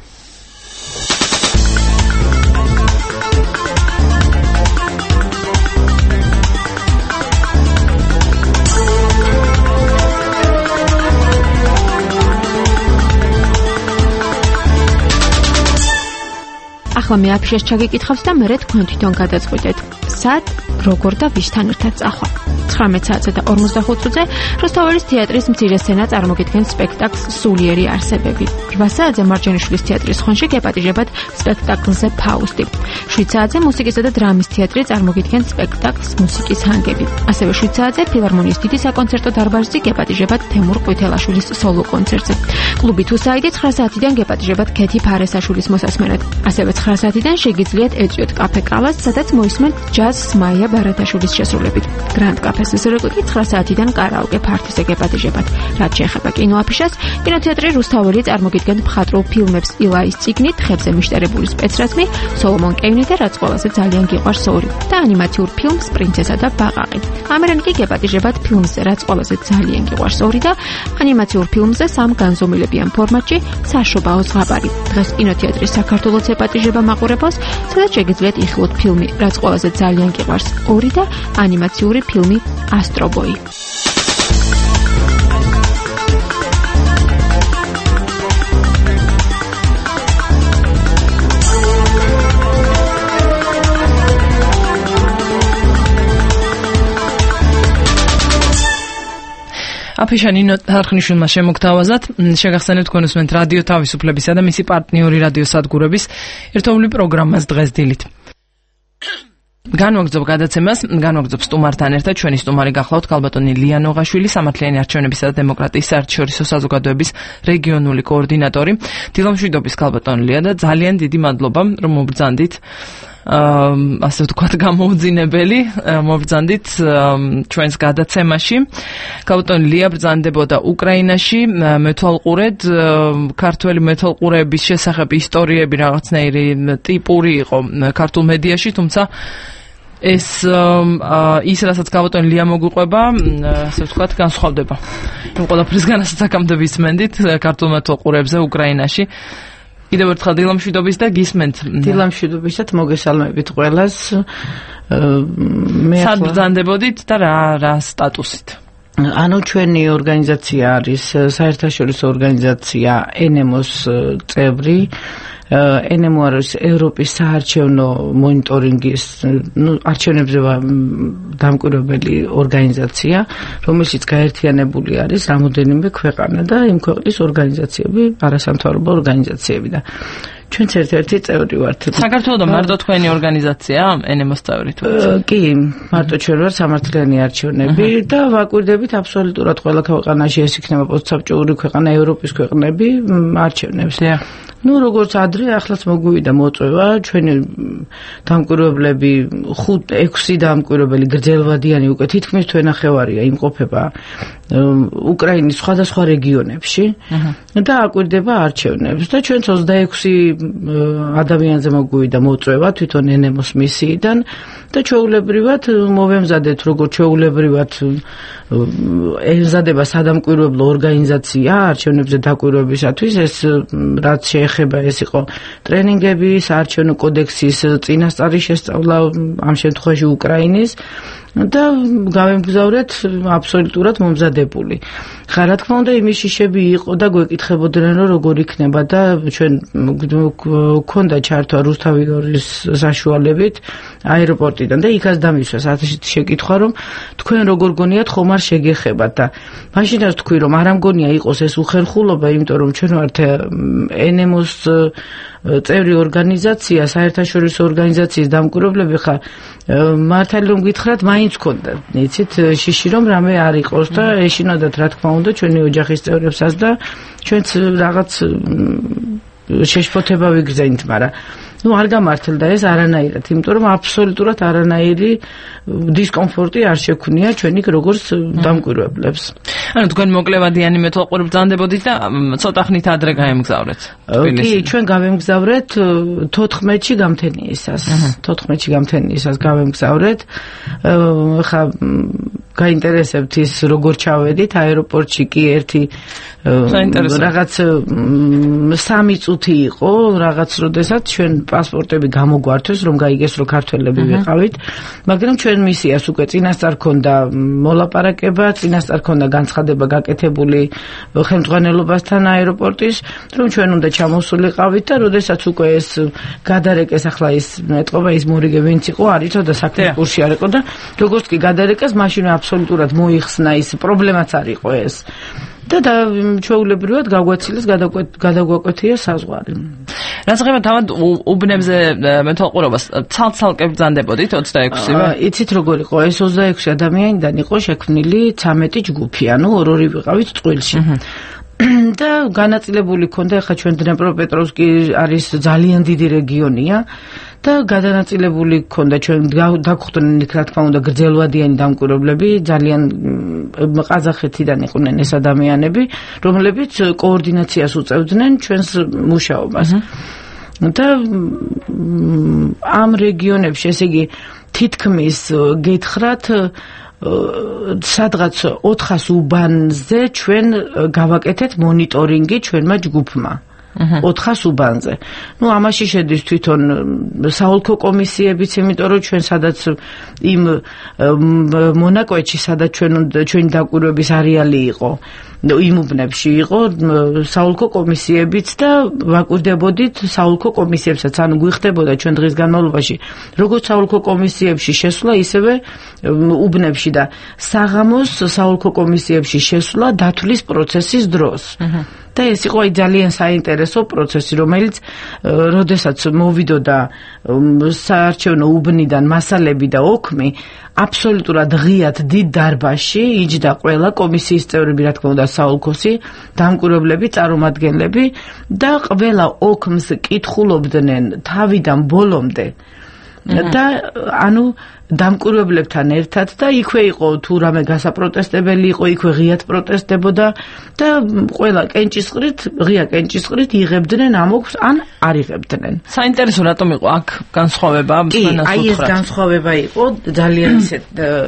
ახლა მე აფიშას ჩაგიკითხავს და მე თქვენ თვითონ გადაწყვეტეთ, სად, როგორ და ვისთან ერთად წახვა. 19 საათზე და 45 წუთზე როსტოვერის თეატრის მცირე სცენა წარმოგიდგენს სპექტაკლს სულიერი არსებები. 8 საათზე მარჯანიშვილის თეატრის ხონში გეპატიჟებათ სპექტაკლზე ფაუსტი. 7 საათზე მუსიკისა და დრამის თეატრი წარმოგიდგენს სპექტაკლს მუსიკის ჰანგები. ასევე 7 საათზე ფილარმონიის დიდი საკონცერტო დარბაზი გეპატიჟებათ თემურ ყვითელაშვილის სოლო კონცერტზე. კლუბი თუსაიდი 9 საათიდან გეპატიჟებათ ქეთი ფარესაშვილის მოსასმენად. ასევე 9 საათიდან შეგიძლიათ ეწვიოთ კაფე ყავას, სადაც მოისმენთ ჯაზს მაია ბარათაშვილის შესრულებით. გრანდ კაფეს ესურეკუთი 9 საათიდან კარაოკე ფართზე გეპატიჟებათ. რაც შეეხება კინოაფიშას, კინოთეატრი რუსთაველი წარმოგიდგენთ მხატვრულ ფილმებს ილაის წიგნით, ხებზე მიშტერებული სპეცრაზმი, სოლომონ კევნი და რაც ყველაზე ძალიან გიყვარს 2 და ანიმაციურ ფილმს პრინცესა და ბაყაყი. ამერენ კი გეპატიჟებათ ფილმს რაც ყველაზე ძალიან გიყვარს 2 და ანიმაციურ ფილმზე 3 განზომილებიან ფორმატში საშობაო ზღაპარი. დღეს კინოთეატრის საქართველოს ეპატიჟება მაყურებელს, სადაც შეგიძლიათ იხილოთ ფილმი რაც ყველაზე ძალიან გიყვარს 2 და ანიმაციური ფილმი ასტრობოი. აფიშანინო არხნიშვილმა შემოგთავაზათ, შეგახსენებთ თქვენ უსმენთ რადიო თავისუფლებისა და მისი პარტნიორი რადიო სადგურების ერთობლივ პროგრამას დღეს დილით. განვაგრძობ გადაცემას, განვაგრძობ სტუმართან ერთად ჩვენი სტუმარი გახლავთ ქალბატონი ლია ნოღაშვილი, სამართლიანი არჩევნებისა და დემოკრატიის საერთაშორისო საზოგადოების რეგიონული კოორდინატორი. დილამშვიდობის ქალბატონი ლია და ძალიან დიდი მადლობა რომ მობრძანდით ასე ვთქვათ გამოუძინებელი მობრძანდით ჩვენს გადაცემაში. ქალბატონი ლია ბრძანდებოდა უკრაინაში, მეთვალყურედ ქართველი მეთვალყურეების შესახებ ისტორიები რაღაცნაირი ტიპური იყო ქართულ მედიაში, თუმცა ეს ის რასაც ქალბატონი ლია მოგვიყვება, ასე ვთქვათ, განსხვავდება. იმ ყველაფრისგან რასაც აქამდე ვისმენდით ქართულ მეთვალყურეებზე უკრაინაში. კიდევ ერთხელ დილამშვიდობის და გისმენთ. დილამშვიდობისად მოგესალმებით ყველას. სად ბრძანდებოდით და რა სტატუსით? ანუ ჩვენი ორგანიზაცია არის საერთაშორისო ორგანიზაცია ენემოს წევრი. ენემო არის ევროპის საარჩევნო მონიტორინგის, არჩევნებზე დამკვირვებელი ორგანიზაცია, რომელშიც გაერთიანებული არის რამოდენიმე ქვეყანა და იმ ქვეყნის ორგანიზაციები, არასამთავრობო ორგანიზაციები და ჩვენც ერთ-ერთი წევრი ვართ. საქართველოს მარტო თქვენი ორგანიზაცია ენემოს წევრი თუ? კი, მარტო ჩვენ ვართ სამართლიანი არჩევნები და ვაკვირდებით აბსოლუტურად ყველა ქვეყანაში, ეს იქნება პოსტსაბჭოური ქვეყანა, ევროპის ქვეყნები არჩევნებს. ნუ როგორც ადრე ახლაც მოგვივიდა მოწვევა, ჩვენი დამკვირვებლები 5-6 დამკვირვებელი გრძელვადიანი უკვე თითქმის თვენახევარია იმყოფება უკრაინის სხვადასხვა რეგიონებში და აკვირდება არჩევნებს და ჩვენც 26 ადამიანზე მოგვივიდა მოწვევა თვითონ ენემოს მისიიდან და ჩვეულებრივად მოვემზადეთ როგორც ჩვეულებრივად ემზადება სადამკვირვებლო ორგანიზაცია არჩევნებზე დაკვირვებისათვის ეს რაც შეეხება ეს იყო ტრენინგები, საარჩევნო კოდექსის წინასწარი შესწავლა ამ შემთხვევაში უკრაინის და გავემგზავრეთ აბსოლუტურად მომზადებული. ხა რა თქმა უნდა იმის შიშები იყო და გვეკითხებოდნენ რომ როგორ იქნება და ჩვენ გქონდა ჩართვა რუსთავის საშუალებით აეროპორტიდან და იქაც დამისვა საათში შეკითხვა რომ თქვენ როგორ გონიათ ხომ არ შეგეხებათ და მაშინაც თქვი რომ არ ამგონია იყოს ეს უხერხულობა იმიტომ რომ ჩვენ ვართ ენემოს წევრი ორგანიზაცია, საერთაშორისო ორგანიზაციის დამკვირვებლები ხარ მართალი რომ გითხრათ მაინც გქონდა იცით შიში რომ რამე არ იყოს და ეშინოდათ რა თქმა უნდა ჩვენი ოჯახის წევრებსაც და ჩვენც რაღაც შეშფოთება ვიგრძენით, მაგრამ ნუ არ გამართლდა ეს არანაირად, იმიტომ რომ აბსოლუტურად არანაირი დისკომფორტი არ შექმნია ჩვენი როგორც დამკვირვებლებს. ანუ თქვენ მოკლევადიანი მეთვალყურე ბრძანდებოდით და ცოტა ხნით ადრე გაემგზავრეთ. კი, ჩვენ გავემგზავრეთ 14-ში გამთენიისას. 14-ში გამთენიისას გავემგზავრეთ. ხა გაინტერესებთ ის როგორ ჩავედით აეროპორტში კი ერთი რაღაც 3 წუთი იყო, რაღაც როდესაც ჩვენ პასპორტები გამოგვართეს რომ გაიგეს რომ ქართველები ვიყავით, მაგრამ ჩვენ მისიას უკვე წინასწარ ქონდა მოლაპარაკება, წინასწარ ქონდა განცხადება გაკეთებული ხელმძღვანელობასთან აეროპორტის, რომ ჩვენ უნდა ჩამოსულიყავით და როდესაც უკვე ეს გადარეკეს ახლა ის ეტყობა ის მორიგე ვინც იყო არ იცოდა და საქმის კურსი არ იყო და როგორც კი გადარეკეს მაშინ აბსოლუტურად მოიხსნა ის პრობლემაც არ იყო ეს. და ჩვეულებრივად გაგვაცილეს გადაგვაკვეთია საზღვარი. რაც ხება თავად უბნებზე მეთვალყურებას ცალ-ცალკე ბრძანდებოდით 26-ზე? იცით როგორ იყო? ეს 26 ადამიანიდან იყო შექმნილი 13 ჯგუფი, ანუ ორ-ორი ვიყავით წყვილში. და განაწილებული ქონდა ახლა ჩვენ დნეპროპეტროვსკი არის ძალიან დიდი რეგიონია და გადანაწილებული ქონდა ჩვენ დაგხვდნენ იქ რა თქმა უნდა გრძელვადიანი დამკვირვებლები ძალიან ყაზახეთიდან იყვნენ ეს ადამიანები რომლებიც კოორდინაციას უწევდნენ ჩვენს მუშაობას და ამ რეგიონებში ესე იგი თითქმის გითხრათ სადღაც 400 უბანზე ჩვენ გავაკეთეთ მონიტორინგი ჩვენმა ჯგუფმა 400 უბანზე. ნუ ამაში შედის თვითონ საოლქო კომისიებიც, იმიტომ რომ ჩვენ სადაც იმ მონაკვეთში, სადაც ჩვენი დაკვირვების არეალი იყო, იმ უბნებში იყო საოლქო კომისიებიც და ვაკვირდებოდით საოლქო კომისიებსაც, ანუ გვიხდებოდა ჩვენ დღის განმავლობაში, როგორც საოლქო კომისიებში შესვლა, ისევე უბნებში და საღამოს საოლქო კომისიებში შესვლა დათვლის პროცესის დროს. და ეს იყო ძალიან საინტერესო პროცესი, რომელიც როდესაც მოვიდოდა საარჩევნო უბნიდან მასალები და ოქმი, აბსოლუტურად ღიად დიდ დარბაზში იჯდა ყველა კომისიის წევრები, რა თქმა უნდა, საოლქოსი, დამკვირვებლები, წარმომადგენლები და ყველა ოქმს კითხულობდნენ თავიდან ბოლომდე. და ანუ დამკვირვებლებთან ერთად და იქვე იყო თუ რამე გასაპროტესტებელი იყო, იქვე ღიად პროტესტდებოდა და ყველა ღია კენჭისყრით იღებდნენ ამ ოქს ან არ იღებდნენ. საინტერესო რატომ იყო აქ განსხვავება? აი ეს განსხვავება იყო ძალიან ისეთ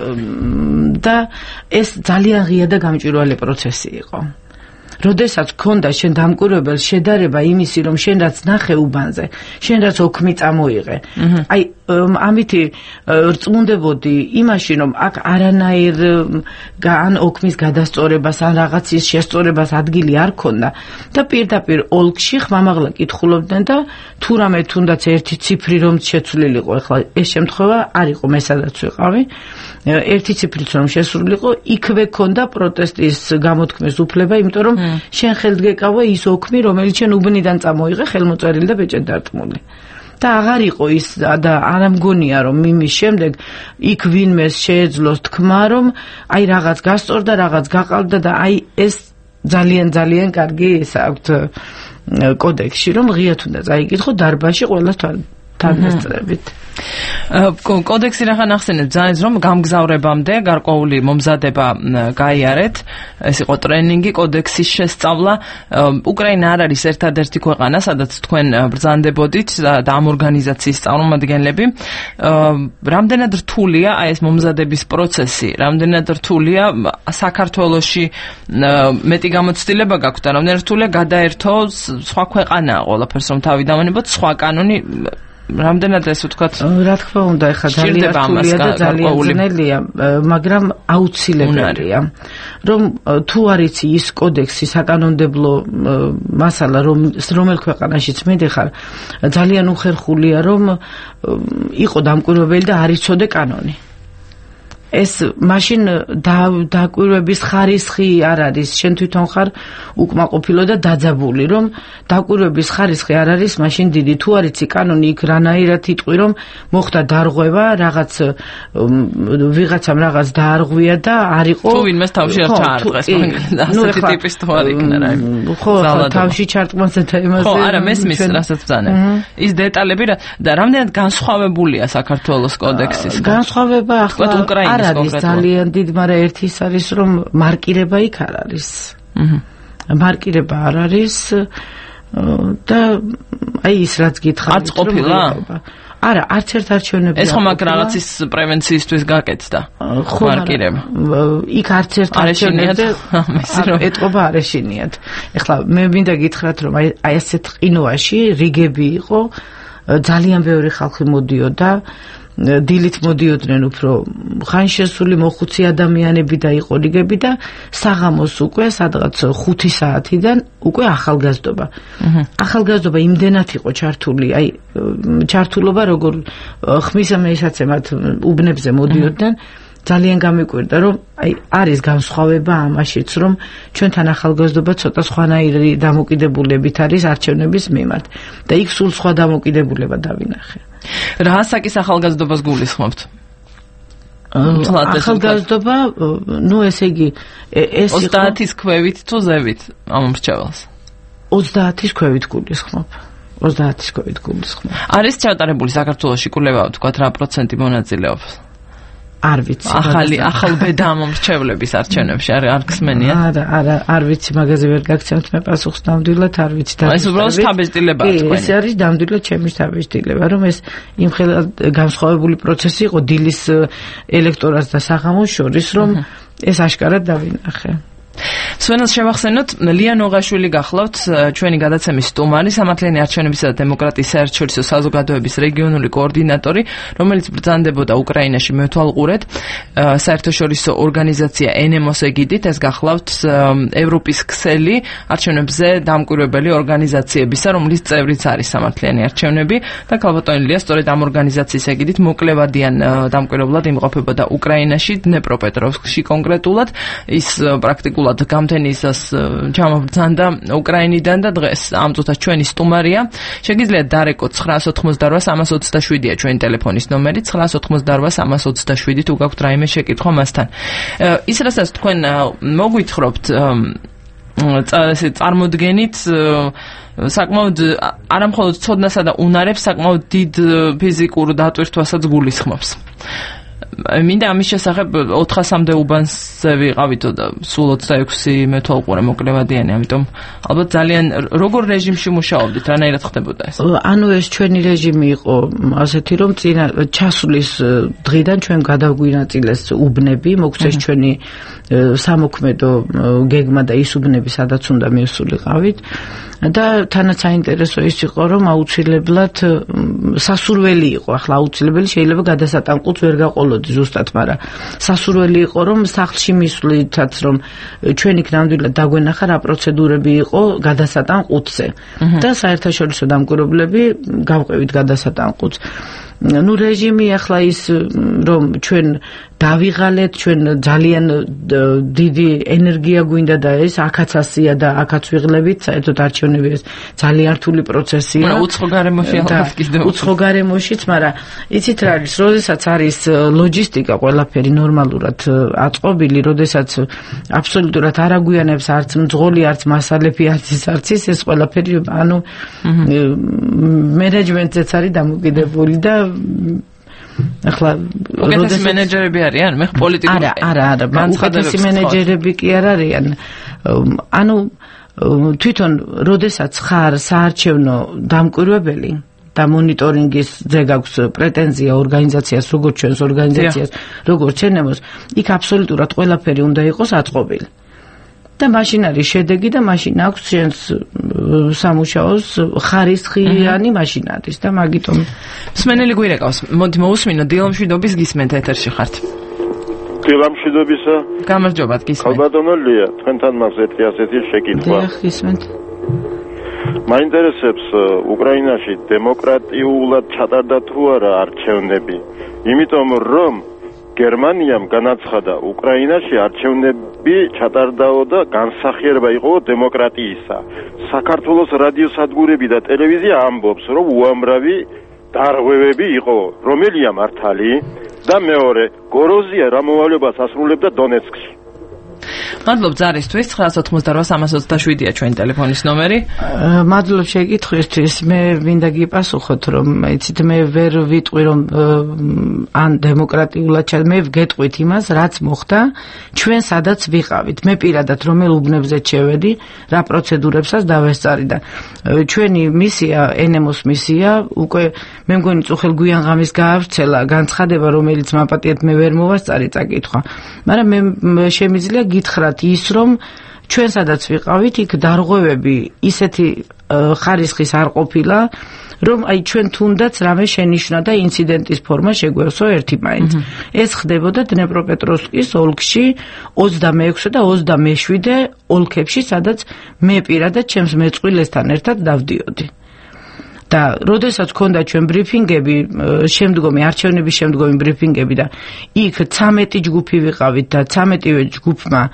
და ეს ძალიან ღია და გამჭვირვალე პროცესი იყო. როდესაც ქონდა შენ დამკვირვებელს შედარება იმისი, რომ შენ რაც ნახე უბანზე, შენ რაც ოქმი წამოიღე. აი ამითი რწმუნდებოდი იმაში, რომ აქ არანაირ ან ოქმის გადასწორებას, ან რაღაცის შესწორებას ადგილი არ ქონდა და პირდაპირ ოლქში ხმამაღლა კითხულობდნენ და თუ რამე თუნდაც ერთი ციფრი რომ შეცვლილიყო, ეხლა ეს შემთხვევა არ იყო, მე სადაც ვიყავი, ერთი ციფრიც რომ შესრულიყო, იქვე ქონდა პროტესტის გამოთქმის უფლება, იმიტომ რომ შენ ხელთ გეკავა ის ოქმი, რომელიც შენ უბნიდან წამოიღე, ხელმოწერილი და ბეჭედ დარტყმული. და აღარ იყო ის და არ ამგონია რომ იმის შემდეგ იქ ვინმეს შეეძლოს თქმა რომ აი რაღაც გასწორდა, რაღაც გაყალბდა და აი ეს ძალიან ძალიან კარგი ის აქვთ კოდექსში რომ ღიად უნდა წაიკითხო დარბაზში ყველას თანასწრებით. კოდექსი რახან ახსენეთ ძალზედ რომ გამგზავრებამდე გარკვეული მომზადება გაიარეთ, ეს იყო ტრენინგი, კოდექსის შესწავლა. უკრაინა არ არის ერთადერთი ქვეყანა, სადაც თქვენ ბრძანდებოდით და ამ ორგანიზაციის წარმომადგენლები. რამდენად რთულია აი ეს მომზადების პროცესი, რამდენად რთულია საქართველოში მეტი გამოცდილება გაქვთ და რამდენად რთულია გადაერთო სხვა ქვეყანა ყველაფერს რომ თავი დავანებოთ, სხვა კანონი რამდენად ეს ვთქვათ რა თქმა უნდა ეხლა ძალიან რთულია და ძალიან ძნელია, მაგრამ აუცილებელია რომ თუ არ იცი ის კოდექსი საკანონმდებლო მასალა რომელ ქვეყანაშიც მიდიხარ ძალიან უხერხულია რომ იყო დამკვირვებელი და არ იცოდე კანონი. ეს მაშინ დაკვირვების ხარისხი არ არის, შენ თვითონ ხარ უკმაყოფილო და დაძაბული, რომ დაკვირვების ხარისხი არ არის მაშინ დიდი. თუ არ იცი კანონი, იქ რანაირად იტყვი, რომ მოხდა დარღვევა, რაღაც ვიღაცამ რაღაც დაარღვია და არ იყო. თუ ვინმეს თავში არ ჩაარყეს, ასეთი ტიპის თუ არ იქნა რა. ხო, თავში ჩარტყმასა და იმაზე. ხო, არა, მესმის, რასაც ბრძანებ. ის დეტალები და რამდენად განსხვავებულია საქართველოს კოდექსის. განსხვავება ახლა უკრაინის არის ძალიან დიდ, მაგრამ ერთი ის არის, რომ მარკირება იქ არ არის. მარკირება არ არის და აი ის რაც გითხრათ, არც ყოფილა? არა, არც ერთ არჩევნებში. ეს ხომ აქ რაღაცის პრევენციისთვის გაკეთდა. მარკირება. იქ არც ერთ არჩევნებზე ეტყობა არ ეშინიათ. ეხლა მე მინდა გითხრათ, რომ აი ასეთ ყინვაში რიგები იყო, ძალიან ბევრი ხალხი მოდიოდა. დილით მოდიოდნენ უფრო ხანშესული მოხუცი ადამიანები და იყო რიგები და საღამოს უკვე სადღაც 5 საათიდან უკვე ახალგაზრდობა. ახალგაზრდობა იმდენად იყო ჩართული, აი ჩართულობა როგორ ხმის მისაცემად უბნებზე მოდიოდნენ, ძალიან გამიკვირდა რომ აი არის განსხვავება ამაშიც, რომ ჩვენთან ახალგაზრდობა ცოტა სხვანაირი დამოკიდებულებით არის არჩევნების მიმართ და იქ სულ სხვა დამოკიდებულება დავინახე. რა ასაკის ახალგაზრდობას გულისხმობთ? ახალგაზრდობა, ესე იგი, ეს 30-ის ქვევით თუ ზევით ამ მრჩეველს? 30-ის ქვევით გულისხმობ. 30-ის ქვევით გულისხმობ. არის ჩატარებული საქართველოში კვლევა, თქვათ რა პროცენტი მონაწილეობს? არ ვიცი. ახალ ბედა ამ მრჩევლების არჩევნებში არ გსმენია? არ ვიცი, მაგაზე ვერ გაგცემთ მე პასუხს ნამდვილად, არ ვიცი. ეს უბრალოდ შთაბეჭდილებაა თქვენი. ეს არის ნამდვილად ჩემი შთაბეჭდილება, რომ ეს იმხელა განსხვავებული პროცესი იყო დილის ელექტორატს და საღამოს შორის, რომ ეს აშკარად დავინახე. სვენელს შევახსენოთ, ლია ნოღაშვილი გახლავთ ჩვენი გადაცემის სტუმარი, სამართლიანი არჩევნებისა და დემოკრატიის საერთაშორისო საზოგადოების რეგიონული კოორდინატორი, რომელიც ბრძანდებოდა უკრაინაში მეთვალყურედ საერთაშორისო ორგანიზაცია NMOS ეგიდით, ეს გახლავთ ევროპის ქსელი არჩევნებზე დამკვირვებელი ორგანიზაციებისა, რომლის წევრიც არის სამართლიანი არჩევნები და ქალბატონი ლია სწორედ ამ ორგანიზაციის ეგიდით მოკლევადიან დამკვირვებლად იმყოფებოდა უკრაინაში, დნეპროპეტროვსკში კონკრეტულად, ის პრაქტიკულად გამთენისას ჩამობრძანდა უკრაინიდან და დღეს ამ წუთას ჩვენი სტუმარია. შეგიძლიათ დარეკოთ 988-327-ია ჩვენი ტელეფონის ნომერი, 988-327 თუ გაქვთ რაიმე შეკითხვა მასთან. ის რასაც თქვენ მოგვითხრობთ წარმოდგენით საკმაოდ არამხოლოდ ცოდნასა და უნარებს საკმაოდ დიდ ფიზიკურ დატვირთვასაც გულისხმობს. მინდა ამის შესახებ 400-მდე უბანზე ვიყავით და სულ 26 მეთვალყურე მოკლევადიანი, ამიტომ ალბათ ძალიან როგორ რეჟიმში მუშაობდით, რანაირად ხდებოდა ეს? ანუ ეს ჩვენი რეჟიმი იყო ასეთი, რომ წინა ჩასვლის დღიდან ჩვენ გადავგვინაწილეს უბნები, მოგვწეს ჩვენი სამოქმედო გეგმა და ის უბნები, სადაც უნდა მივსულიყავით. და თანაც საინტერესო ის იყო, რომ აუცილებლად სასურველი იყო, ახლა აუცილებელი შეიძლება გადასატანყუც ვერ გაყოლოდი ზუსტად, მაგრამ სასურველი იყო, რომ სახლში მისვლითაც, რომ ჩვენ იქ ნამდვილად დაგვენახა რა პროცედურები იყო გადასატანყუცზე და საერთაშორისო დამკვირვებლები გავყევით გადასატანყუცს. ნუ რეჟიმი ახლა ის რომ ჩვენ დავიღალეთ, ჩვენ ძალიან დიდი ენერგია გვინდა და ეს აქაც ასია და აქაც ვიღლებით, საერთოდ არჩევნები ეს ძალიან რთული პროცესია. უცხო გარემოში ალბათ კიდევ. უცხო გარემოშიც, მაგრამ იცით რა არის, როდესაც არის ლოჯისტიკა ყველაფერი ნორმალურად აწყობილი, როდესაც აბსოლუტურად არ აგვიანებს არც მძღოლი, არც მასალები, არც ის ყველაფერი, ანუ მენეჯმენტზეც არის დამოკიდებული და ახლა უკეთესი მენეჯერები არიან, მე პოლიტიკოსი. არა, უკეთესი მენეჯერები კი არ არიან. ანუ თვითონ როდესაც ხარ საარჩევნო დამკვირვებელი და მონიტორინგის ზე გაქვს პრეტენზია ორგანიზაციას, როგორც ჩვენს ორგანიზაციას, როგორც NMOS, იქ აბსოლუტურად ყველაფერი უნდა იყოს აწყობილი. და მაშინ არის შედეგი და მაშინ აქვს ჩვენს სამუშაოს ხარისხიანი მაშინ არის და მაგიტომ მსმენელი გვირეკავს. მოდი მოусმინო დილამშვიდობის გისმენთ ეთერში ხართ. დილამშვიდობისა. გამარჯობათ გისმენთ. ხალბატონო ლია, თქვენთან მას ერთი ასეთი შეკითხვა. დიახ, გისმენთ. მაინტერესებს უკრაინაში დემოკრატიულად ჩატარდა თუ არა არჩევნები, იმიტომ რომ გერმანიამ განაცხადა უკრაინაში არჩევნები ჩატარდაო და განსახიერება იყო დემოკრატიისა. საქართველოს რადიოსადგურები და ტელევიზია ამბობს, რომ უამრავი დარღვევები იყო, რომელია მართალი და მეორე, გოროზია რა მოვალეობას ასრულებდა დონეცკში. მადლობ ზარისთვის 988-327-ია ჩვენი ტელეფონის ნომერი. მადლობ შეკითხვისთვის. მე მინდა გიპასუხოთ, რომ იცით მე ვერ ვიტყვი რომ ან დემოკრატიულად მე ვგეტყვით იმას, რაც მოხდა ჩვენ სადაც ვიყავით. მე პირადად რომელ უბნებზე შევედი, რა პროცედურებსაც დავესწარი და ჩვენი მისია, NMOS მისია, უკვე მე მგონი წუხელ გვიანღამის გაავრცელა განცხადება, რომელიც მაპატიეთ მე ვერ მოვასწარი წაკითხვა. მაგრამ მე შემიძლია გითხრათ ის რომ ჩვენ სადაც ვიყავით იქ დარღვევები ისეთი ხარისხის არ ყოფილა რომ აი ჩვენ თუნდაც რამე შენიშნა და ინციდენტის ფორმა შეგვევსო ერთი მაინც ეს ხდებოდა დნეპროპეტროვსკის ოლქში 26 და 27 ოლქებში სადაც მე პირადად ჩემს მეწყვილესთან ერთად დავდიოდი და როდესაც ქონდა ჩვენ ბრიფინგები შემდგომი არჩევნების შემდგომი ბრიფინგები და იქ 13 ჯგუფი ვიყავით და 13-ვე ჯგუფმა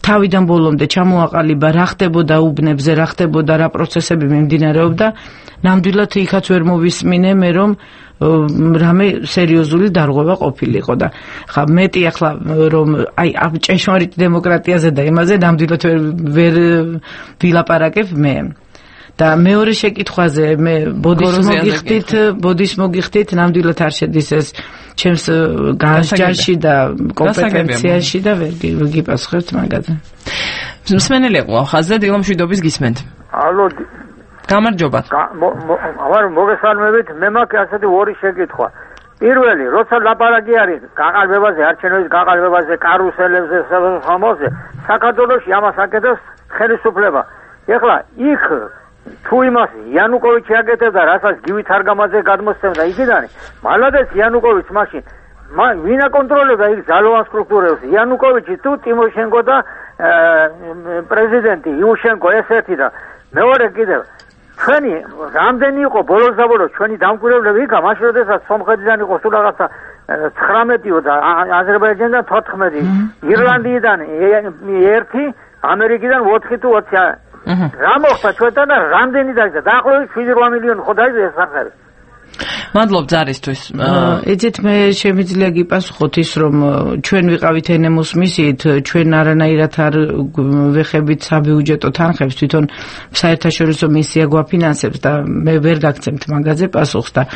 თავიდან ბოლომდე ჩამოაყალიბა რა ხდებოდა უბნებზე, რა ხდებოდა, რა პროცესები მიმდინარეობდა, ნამდვილად იქაც ვერ მოვისმინე მე რომ რამე სერიოზული დარღვევა ყოფილიყო და ხა მეტი ახლა რომ აი ამ ჭეშმარიტ დემოკრატიაზე და იმაზე ნამდვილად ვერ ვილაპარაკებ მე და მეორე შეკითხვაზე მე ბოდის მოგიხდით ნამდვილად არ შედის ეს ჩემს განსჯაში და კომპეტენციაში და ვერ გიპასუხებთ მაგაზე. მსმენელი ყო ხაზზე დილამშვიდობის გისმენთ. ალო გამარჯობა. ამარ მოგესალმებით, მე მაქვს ასეთი ორი შეკითხვა. პირველი, როცა ლაპარაკი არის გაყალბებაზე, არჩევნების გაყალბებაზე, კარუსელებზე, სამოზე, საქართველოში ამას აკეთებს ხელისუფლება. ეხლა იქ თუ იმას იანუკოვიჩი აკეთებდა, რასაც გივი თარგამაძე გადმოსცემდა იქიდან, მალადეც იანუკოვიჩ მაშინ ვინ აკონტროლებდა იქ ძალოვან სტრუქტურებს? იანუკოვიჩი თუ ტიმოშენკო და პრეზიდენტი იუშენკო ეს ერთი და მეორე კიდევ ჩვენი რამდენი იყო ბოლოს და ბოლოს ჩვენი დამკვირვებლები იქა მაშინ როდესაც სომხეთიდან იყო სულ რაღაცა 19-ო და აზერბაიჯანიდან 14 ირლანდიიდან 1 ამერიკიდან 4 თუ 20 რა მოხდა ჩვენთან და რამდენი დაიწყო დაახლოებით 7-8 მილიონი ხო დაიწყო ეს სახელი. მადლობ ზარისთვის. იცით მე შემიძლია გიპასუხოთ ის რომ ჩვენ ვიყავით ენემოს მისიით, ჩვენ არანაირად არ ვეხებით საბიუჯეტო თანხებს, თვითონ საერთაშორისო მისია გვაფინანსებს და მე ვერ გაგცემთ მაგაზე პასუხს და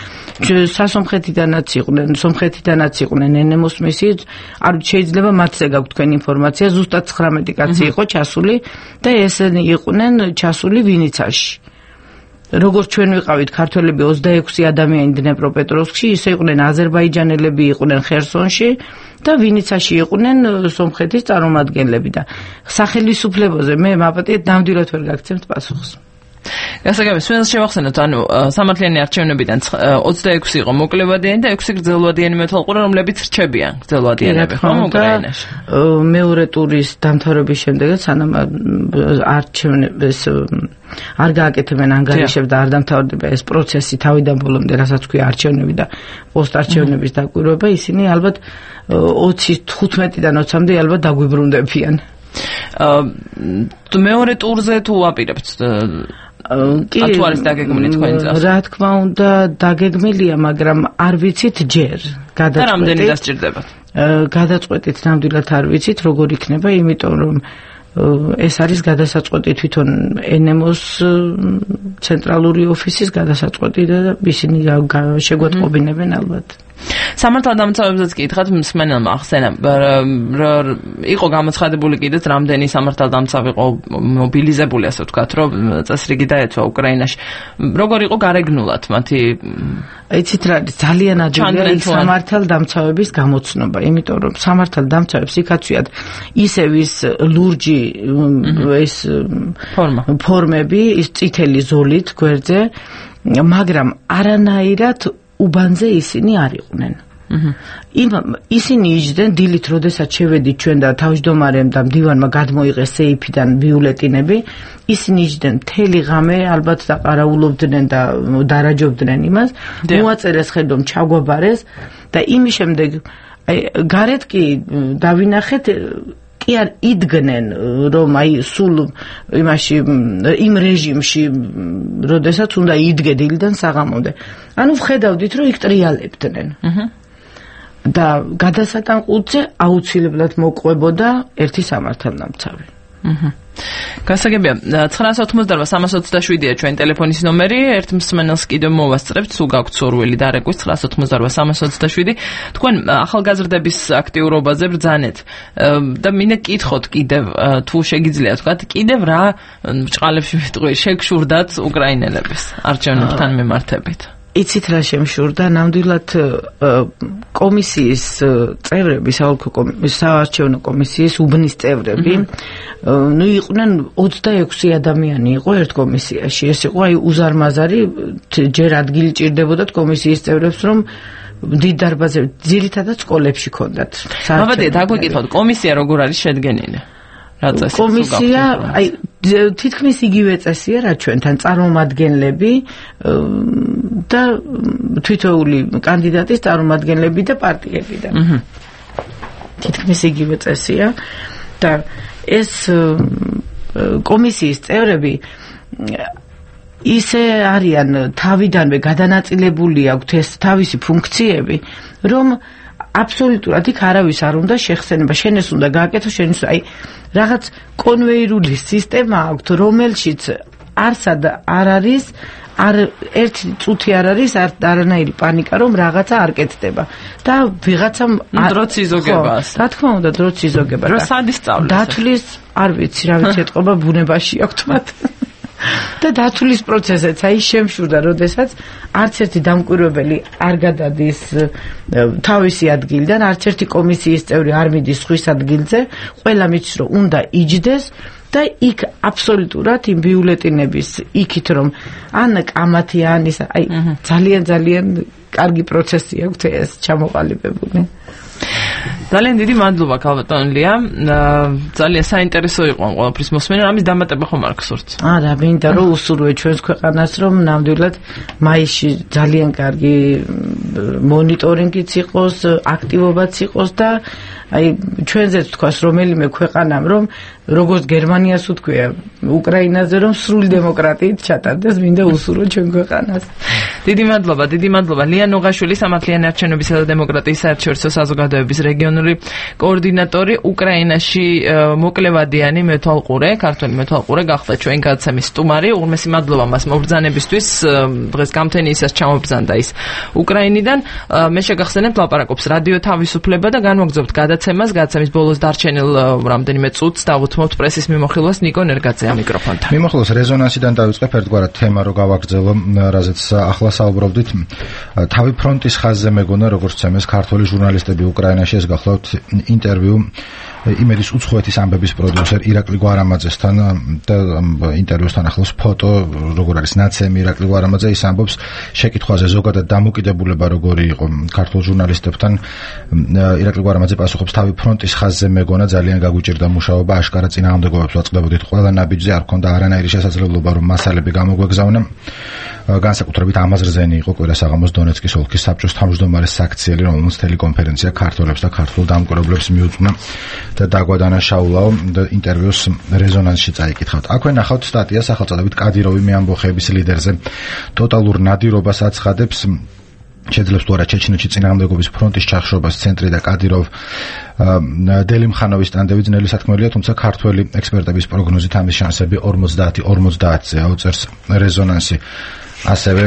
სომხეთიდანაც იყვნენ ენემოს მისიით, არ შეიძლება მათზე გაქვთ თქვენ ინფორმაცია, ზუსტად 19 კაცი იყო ჩასული და ესენი იყვნენ ჩასული ვინიცაში. როგორც ჩვენ ვიყავით ქართველები 26 ადამიანი დნეპროპეტროვსკში, ისე იყვნენ აზერბაიჯანელები იყვნენ ხერსონში და ვინიცაში იყვნენ სომხეთის წარმომადგენლები და სახელმწიფოებზე მე მაპატიეთ ნამდვილად ვერ გაგცემთ პასუხს. გასაგებია, სვენელს შევახსენოთ, ანუ სამართლიანი არჩევნებიდან 26 იყო მოკლევადიანი და 6 გრძელვადიანი მეთვალყურე, რომლებიც რჩებიან გრძელვადიანები ხომ უკრაინაში. მეორე ტურის დამთავრების შემდეგაც სანამ არჩევნებს არ გააკეთებენ ანგარიშებს და არ დამთავრდება ეს პროცესი თავიდან ბოლომდე, რასაც ქვია არჩევნები და პოსტარჩევნების დაკვირვება, ისინი ალბათ 25-დან 20-მდე ალბათ დაგვიბრუნდებიან. მეორე ტურზე თუ აპირებთ კი, რა თქმა უნდა დაგეგმილია, მაგრამ არ ვიცით ჯერ. რამდენი დასჭირდებათ? გადაწყვეტით ნამდვილად არ ვიცით, როგორ იქნება, იმიტომ რომ ეს არის გადასაწყვეტი თვითონ ენემოს ცენტრალური ოფისის გადასაწყვეტი და ისინი შეგვატყობინებენ ალბათ. სამართალდამცავებსაც კითხავთ მსმენელმა ახსენა იყო გამოცხადებული კიდეც რამდენი სამართალდამცავი იყო მობილიზებული, ასე ვთქვათ, რომ წესრიგი დაეცვა უკრაინაში. როგორ იყო გარეგნულად მათი? იცით რა, ძალიან ადვილია ის სამართალდამცავების გამოცნობა, იმიტომ რომ სამართალდამცავებს იქაცვიათ ისევ ის ლურჯი ეს ფორმები, ის წითელი ზოლით გვერდზე, მაგრამ არანაირად უბანზე ისინი არ იყვნენ. ისინი იჯდნენ დილით, როდესაც შევედით ჩვენ და თავმჯდომარემ და მდივანმა გადმოიღეს სეიფიდან ბიულეტინები, ისინი იჯდნენ მთელი ღამე, ალბათ დაყარაულობდნენ და დარაჯობდნენ იმას, მოაწერეს ხედომ, ჩაგვაბარეს და იმის შემდეგ გარეთ კი დავინახეთ კი არ იდგნენ რომ აი სულ იმაში იმ რეჟიმში როდესაც უნდა იდგე დილიდან საღამომდე. ანუ ვხედავდით რომ იქ ტრიალებდნენ. და გადასატანყულზე აუცილებლად მოყვებოდა ერთი სამართალდამცავი. გასაგებია 988-327-ია ჩვენ ტელეფონის ნომერი, ერთ მსმენელს კიდევ მოვასწრებთ, სულ გაქვთ სურვილი დარეკვის 988-327. თქვენ ახალგაზრდების აქტიურობაზე ბრძანეთ და მინდა გკითხოთ კიდევ თუ შეგიძლია თქვათ, კიდევ რა ბრჭყალებში ვიტყვი შეგშურდათ უკრაინელებს არჩევნებთან მიმართებით? იცით რა შემშურდა, ნამდვილად კომისიის წევრები, საარჩევნო კომისიის უბნის წევრები, ნუ იყვნენ 26 ადამიანი იყო ერთ კომისიაში. ეს იყო აი უზარმაზარი, ჯერ ადგილი ჭირდებოდათ კომისიის წევრებს, რომ დიდ დარბაზებში, ძირითადად სკოლებში ქონდათ. მოვიდეთ, აგვიკითხოთ, კომისია როგორ არის შედგენილი? კომისია, აი თითქმის იგივე წესია რა ჩვენთან, წარმომადგენლები და თითოეული კანდიდატის წარმომადგენლები და პარტიებიდან. თითქმის იგივე წესია და ეს კომისიის წევრები ისე არიან თავიდანვე გადანაწილებული აქვთ ეს თავისი ფუნქციები, რომ აბსოლუტურად იქ არავის არ უნდა შეხსენება, შენ ეს უნდა გააკეთო, შენ ის რაღაც კონვეირული სისტემა აქვთ, რომელშიც არსად არ არის, არ ერთი წუთი არ არის, არანაირი პანიკა, რომ რაღაცა არ კეთდება და ვიღაცამ დროც იზოგება. რა თქმა უნდა, დროც იზოგება. რა სად ისწავლეს? დათვლის, არ ვიცი, რა ვიცი, ეთყობა ბუნებაში აქვთ მათ. და დათვლის პროცესიც შემშურდა, როდესაც არც ერთი დამკვირვებელი არ გადადის თავისი ადგილიდან, არც ერთი კომისიის წევრი არ მიდის სხვის ადგილზე, ყველა მიცის რომ უნდა იჯდეს და იქ აბსოლუტურად იმ ბიულეტინების იქით რომ ან კამათი ან ის ძალიან კარგი პროცესი აქვს ეს ჩამოყალიბებული. ძალიან დიდი მადლობა ქალბატონ ლია. ძალიან საინტერესო იყო ყველაფრის მოსმენა. ამის დამატება ხომ არ გსურთ? არა, მინდა რომ უსურვე ჩვენს ქვეყანას, რომ ნამდვილად მაისში ძალიან კარგი მონიტორინგიც იყოს, აქტივობაც იყოს და ჩვენზეც თქვას რომელიმე ქვეყანამ, რომ როგორც გერმანიას უთქვია უკრაინაზე, რომ სრული დემოკრატიით ჩატარდეს, მინდა უსურვო ჩვენ ქვეყანას. დიდი მადლობა. ლია ნუღაშვილი, სამართლიანი არჩევნებისა და დემოკრატიის საერთაშორისო საზოგადოების რეგიონული კოორდინატორი, უკრაინაში მოკლევადიანი მეთვალყურე, ქართველი მეთვალყურე გახდა ჩვენ გადაცემის სტუმარი. უღრმესი მადლობა მას მობრძანებისთვის. დღეს გამთენიისას ჩამობრძანდა ის უკრაინიდან. მე შეგახსენებთ, ლაპარაკობს რადიო თავისუფლება და განვაგრძობთ გადაცემას. გადაცემის ბოლოს დარჩენილ რამდენიმე წუთს დავუთმობთ პრესის მიმოხილვას ნიკო ნერგაძე მიკროფონთან. მიმოხილვას რეზონანსიდან დავიწყებ ერთგვარად თემა რო გავაგრძელო, რაზეც ახლა საუბრობდით. თავი ფრონტის ხაზზე მეგონა, როგორც წამეს ქართველი ჟურნალისტები უკრაინაში, ეს გახლავთ ინტერვიუ იმედის უცხოეთის ამბების პროდიუსერ ირაკლი გვარამაძესთან და ინტერვიუსთან ახლავს ფოტო, როგორ არის ნაცემი ირაკლი გვარამაძე, ის ამბობს შეკითხვაზე ზოგადად დამოკიდებულება როგორი იყო ქართულ ჟურნალისტებთან. ირაკლი გვარამაძე პასუხობს, თავი ფრონტის ხაზზე მეგონა, ძალიან გაგვიჭირდა მუშაობა, აშკარა წინააღმდეგობებს ვაწყდებოდით ყველა ნაბიჯზე, არ ქონდა არანაირი შესაძლებლობა რომ მასალები გამოგვეგზავნა. განსაკუთრებით ამაზრზენი იყო კვირა საღამოს დონეცკის ოლქის საბჭოს თავმჯდომარის საქციელი, რომელმაც ტელეკონფერენცია ქართველებს და ქართულ დამკვირვებლებს მიუძღვნა და დაგვადანაშაულაო და ინტერვიუს რეზონანსში წაიკითხავთ. აქვე ნახავთ სტატიას სახელწოდებით კადიროვი მეამბოხეების ლიდერზე. ტოტალურ ნადირობას აცხადებს, შეძლებს თუ არა ჩეჩნეთში წინააღმდეგობის ფრონტის ჩახშობას ცენტრი და კადიროვ დელიმხანოვის ტანდევი ძნელი სათქმელია, თუმცა ქართველი ექსპერტების პროგნოზით ამის შანსები 50-50-ზე აუწერს რეზონანსი. ასევე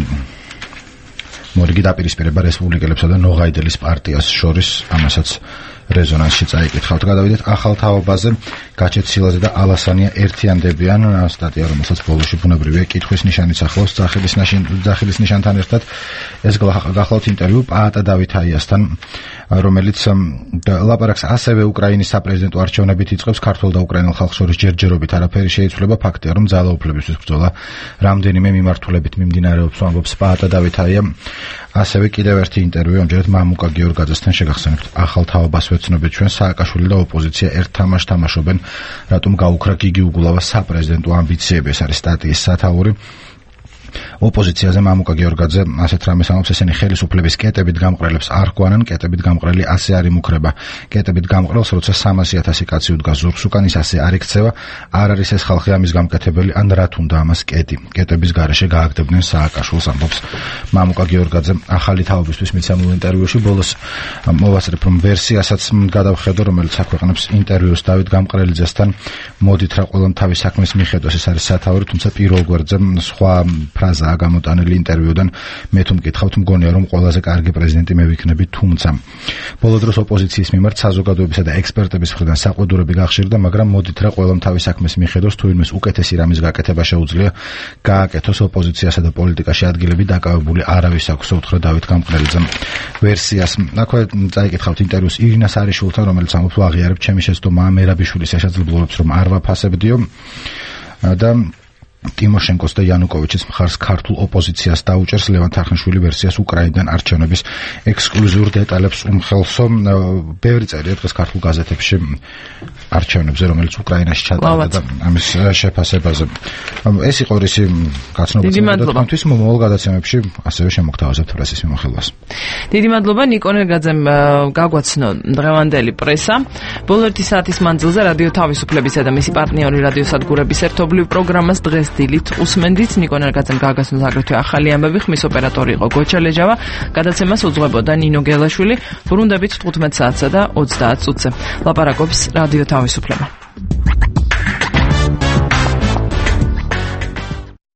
მორიგი დაპირისპირება რესპუბლიკელებსა და ნოღაიდელის პარტიას შორის, ამასაც რეზონანსში წაიკითხავთ. გადავიდეთ ახალ თაობაზე. გაჩეთ სილაძე და ალასანია ერთიანდებიან, სტატია, რომელსაც ბოლოში ბუნებრივია კითხვის ნიშანიც ახლავს ძახილის ნიშანთან ერთად. ეს გახლავთ ინტერვიუ პაატა დავითაიასთან, რომელიც ლაპარაკს ასევე უკრაინის საპრეზიდენტო არჩევნებით იწყებს. ქართულ და უკრაინულ ხალხს შორის ჯერჯერობით არაფერი შეიცვლება. ფაქტია, რომ ძალაუფლებისთვის ბრძოლა რამდენიმე მიმართულებით მიმდინარეობს, ამბობს პაატა დავითაია. ასევე კიდევ ერთი ინტერვიუ, ამჯერად მამუკა გიორგაძესთან, შეგახსენებთ ახალ თაობას ვეცნობთ ჩვენ, სააკაშვილი და ოპოზიცია ერთ თამაშს თამაშობენ, რატომ გაუქრა გიგი უგულავა საპრეზიდენტო ამბიციები, ეს არის სტატიის სათაური. ოპოზიციაზე მამუკა გიორგაძე ასეთ რამეს ამბობს, ესენი ხელისუფლების კეტებით გამყრელებს არ გვანან, კეტებით გამყრელი ასე არ იმუქრება. კეტებით გამყრელს, როცა 300,000 კაცი უდგას ზურგს უკან, ის ასე არ იქცევა. არ არის ეს ხალხი ამის გამკეთებელი, ან რა თუნდა ამას კეტი. კეტების გარეშე გააგდებდნენ სააკაშვილს, ამბობს მამუკა გიორგაძე ახალი თაობისთვის მიცემულ ინტერვიუში. ბოლოს მოვასწრებ, რომ ვერსიასაც გადავხედო, რომელიც აქვეყნებს ინტერვიუს დავით გამყრელიძესთან. მოდით რა ყველამ თავის საქმეს მიხედოს, ეს არის სათაური, თუმცა პირველ გვერდზე სხვა ფრაზაა გამოტანილი ინტერვიუდან. მე თუ მკითხავთ, მგონია რომ ყველაზე კარგი პრეზიდენტი მე ვიქნები, თუმცა ბოლო დროს ოპოზიციის მიმართ საზოგადოებისა და ექსპერტების მხრიდან საყვედურები გახშირდა, მაგრამ მოდით რა ყველამ თავის საქმეს მიხედოს, თუ იმის უკეთესი რამის გაკეთება შეუძლია, გააკეთოს. ოპოზიციასა და პოლიტიკაში ადგილები დაკავებული არავის აქვს, უთხრა დავით გამყრელიძემ ვერსიას. აქვე წაიკითხავთ ინტერვიუს ირინას არიშვილთან, რომელიც ამბობს, აღიარებ ჩემი შეცდომა მერაბიშვილის შესაძლებლობებს, რომ არ ვაფასებდიო და ტიმოშენკოს და იანუკოვიჩის მხარს ქართულ ოპოზიციას დაუჭერს. ლევან თარხნიშვილი ვერსიას უკრაინიდან არჩევნების ექსკლუზიურ დეტალებს უმხელსო. ბევრი წერია დღეს ქართულ გაზეთებში არჩევნებზე, რომელიც უკრაინაში ჩატარდა და ამის შეფასებაზე. ეს იყო რისი გაცნობა თქვენთვის მომავალ გადაცემებში ასევე შემოგთავაზებთ პრესის მიმოხილვას. დიდი მადლობა ნიკო ნერგაძემ გაგვაცნო დღევანდელი პრესა. ბოლო 1 საათის მანძილზე რადიო თავისუფლებისა და მისი პარტნიორი რადიო სადგურების ერთობლივ პროგრამას დღეს დილით უსმენდით. ნიკო ნერგაძემ გაგაცნოთ აგრეთვე ახალი ამბები, ხმის ოპერატორი იყო გოჩა ლეჯავა. გადაცემას უძღვებოდა ნინო გელაშვილი. ბრუნდებით 15 საათსა და 30 წუთზე. ლაპარაკობს რადიო თავისუფლება.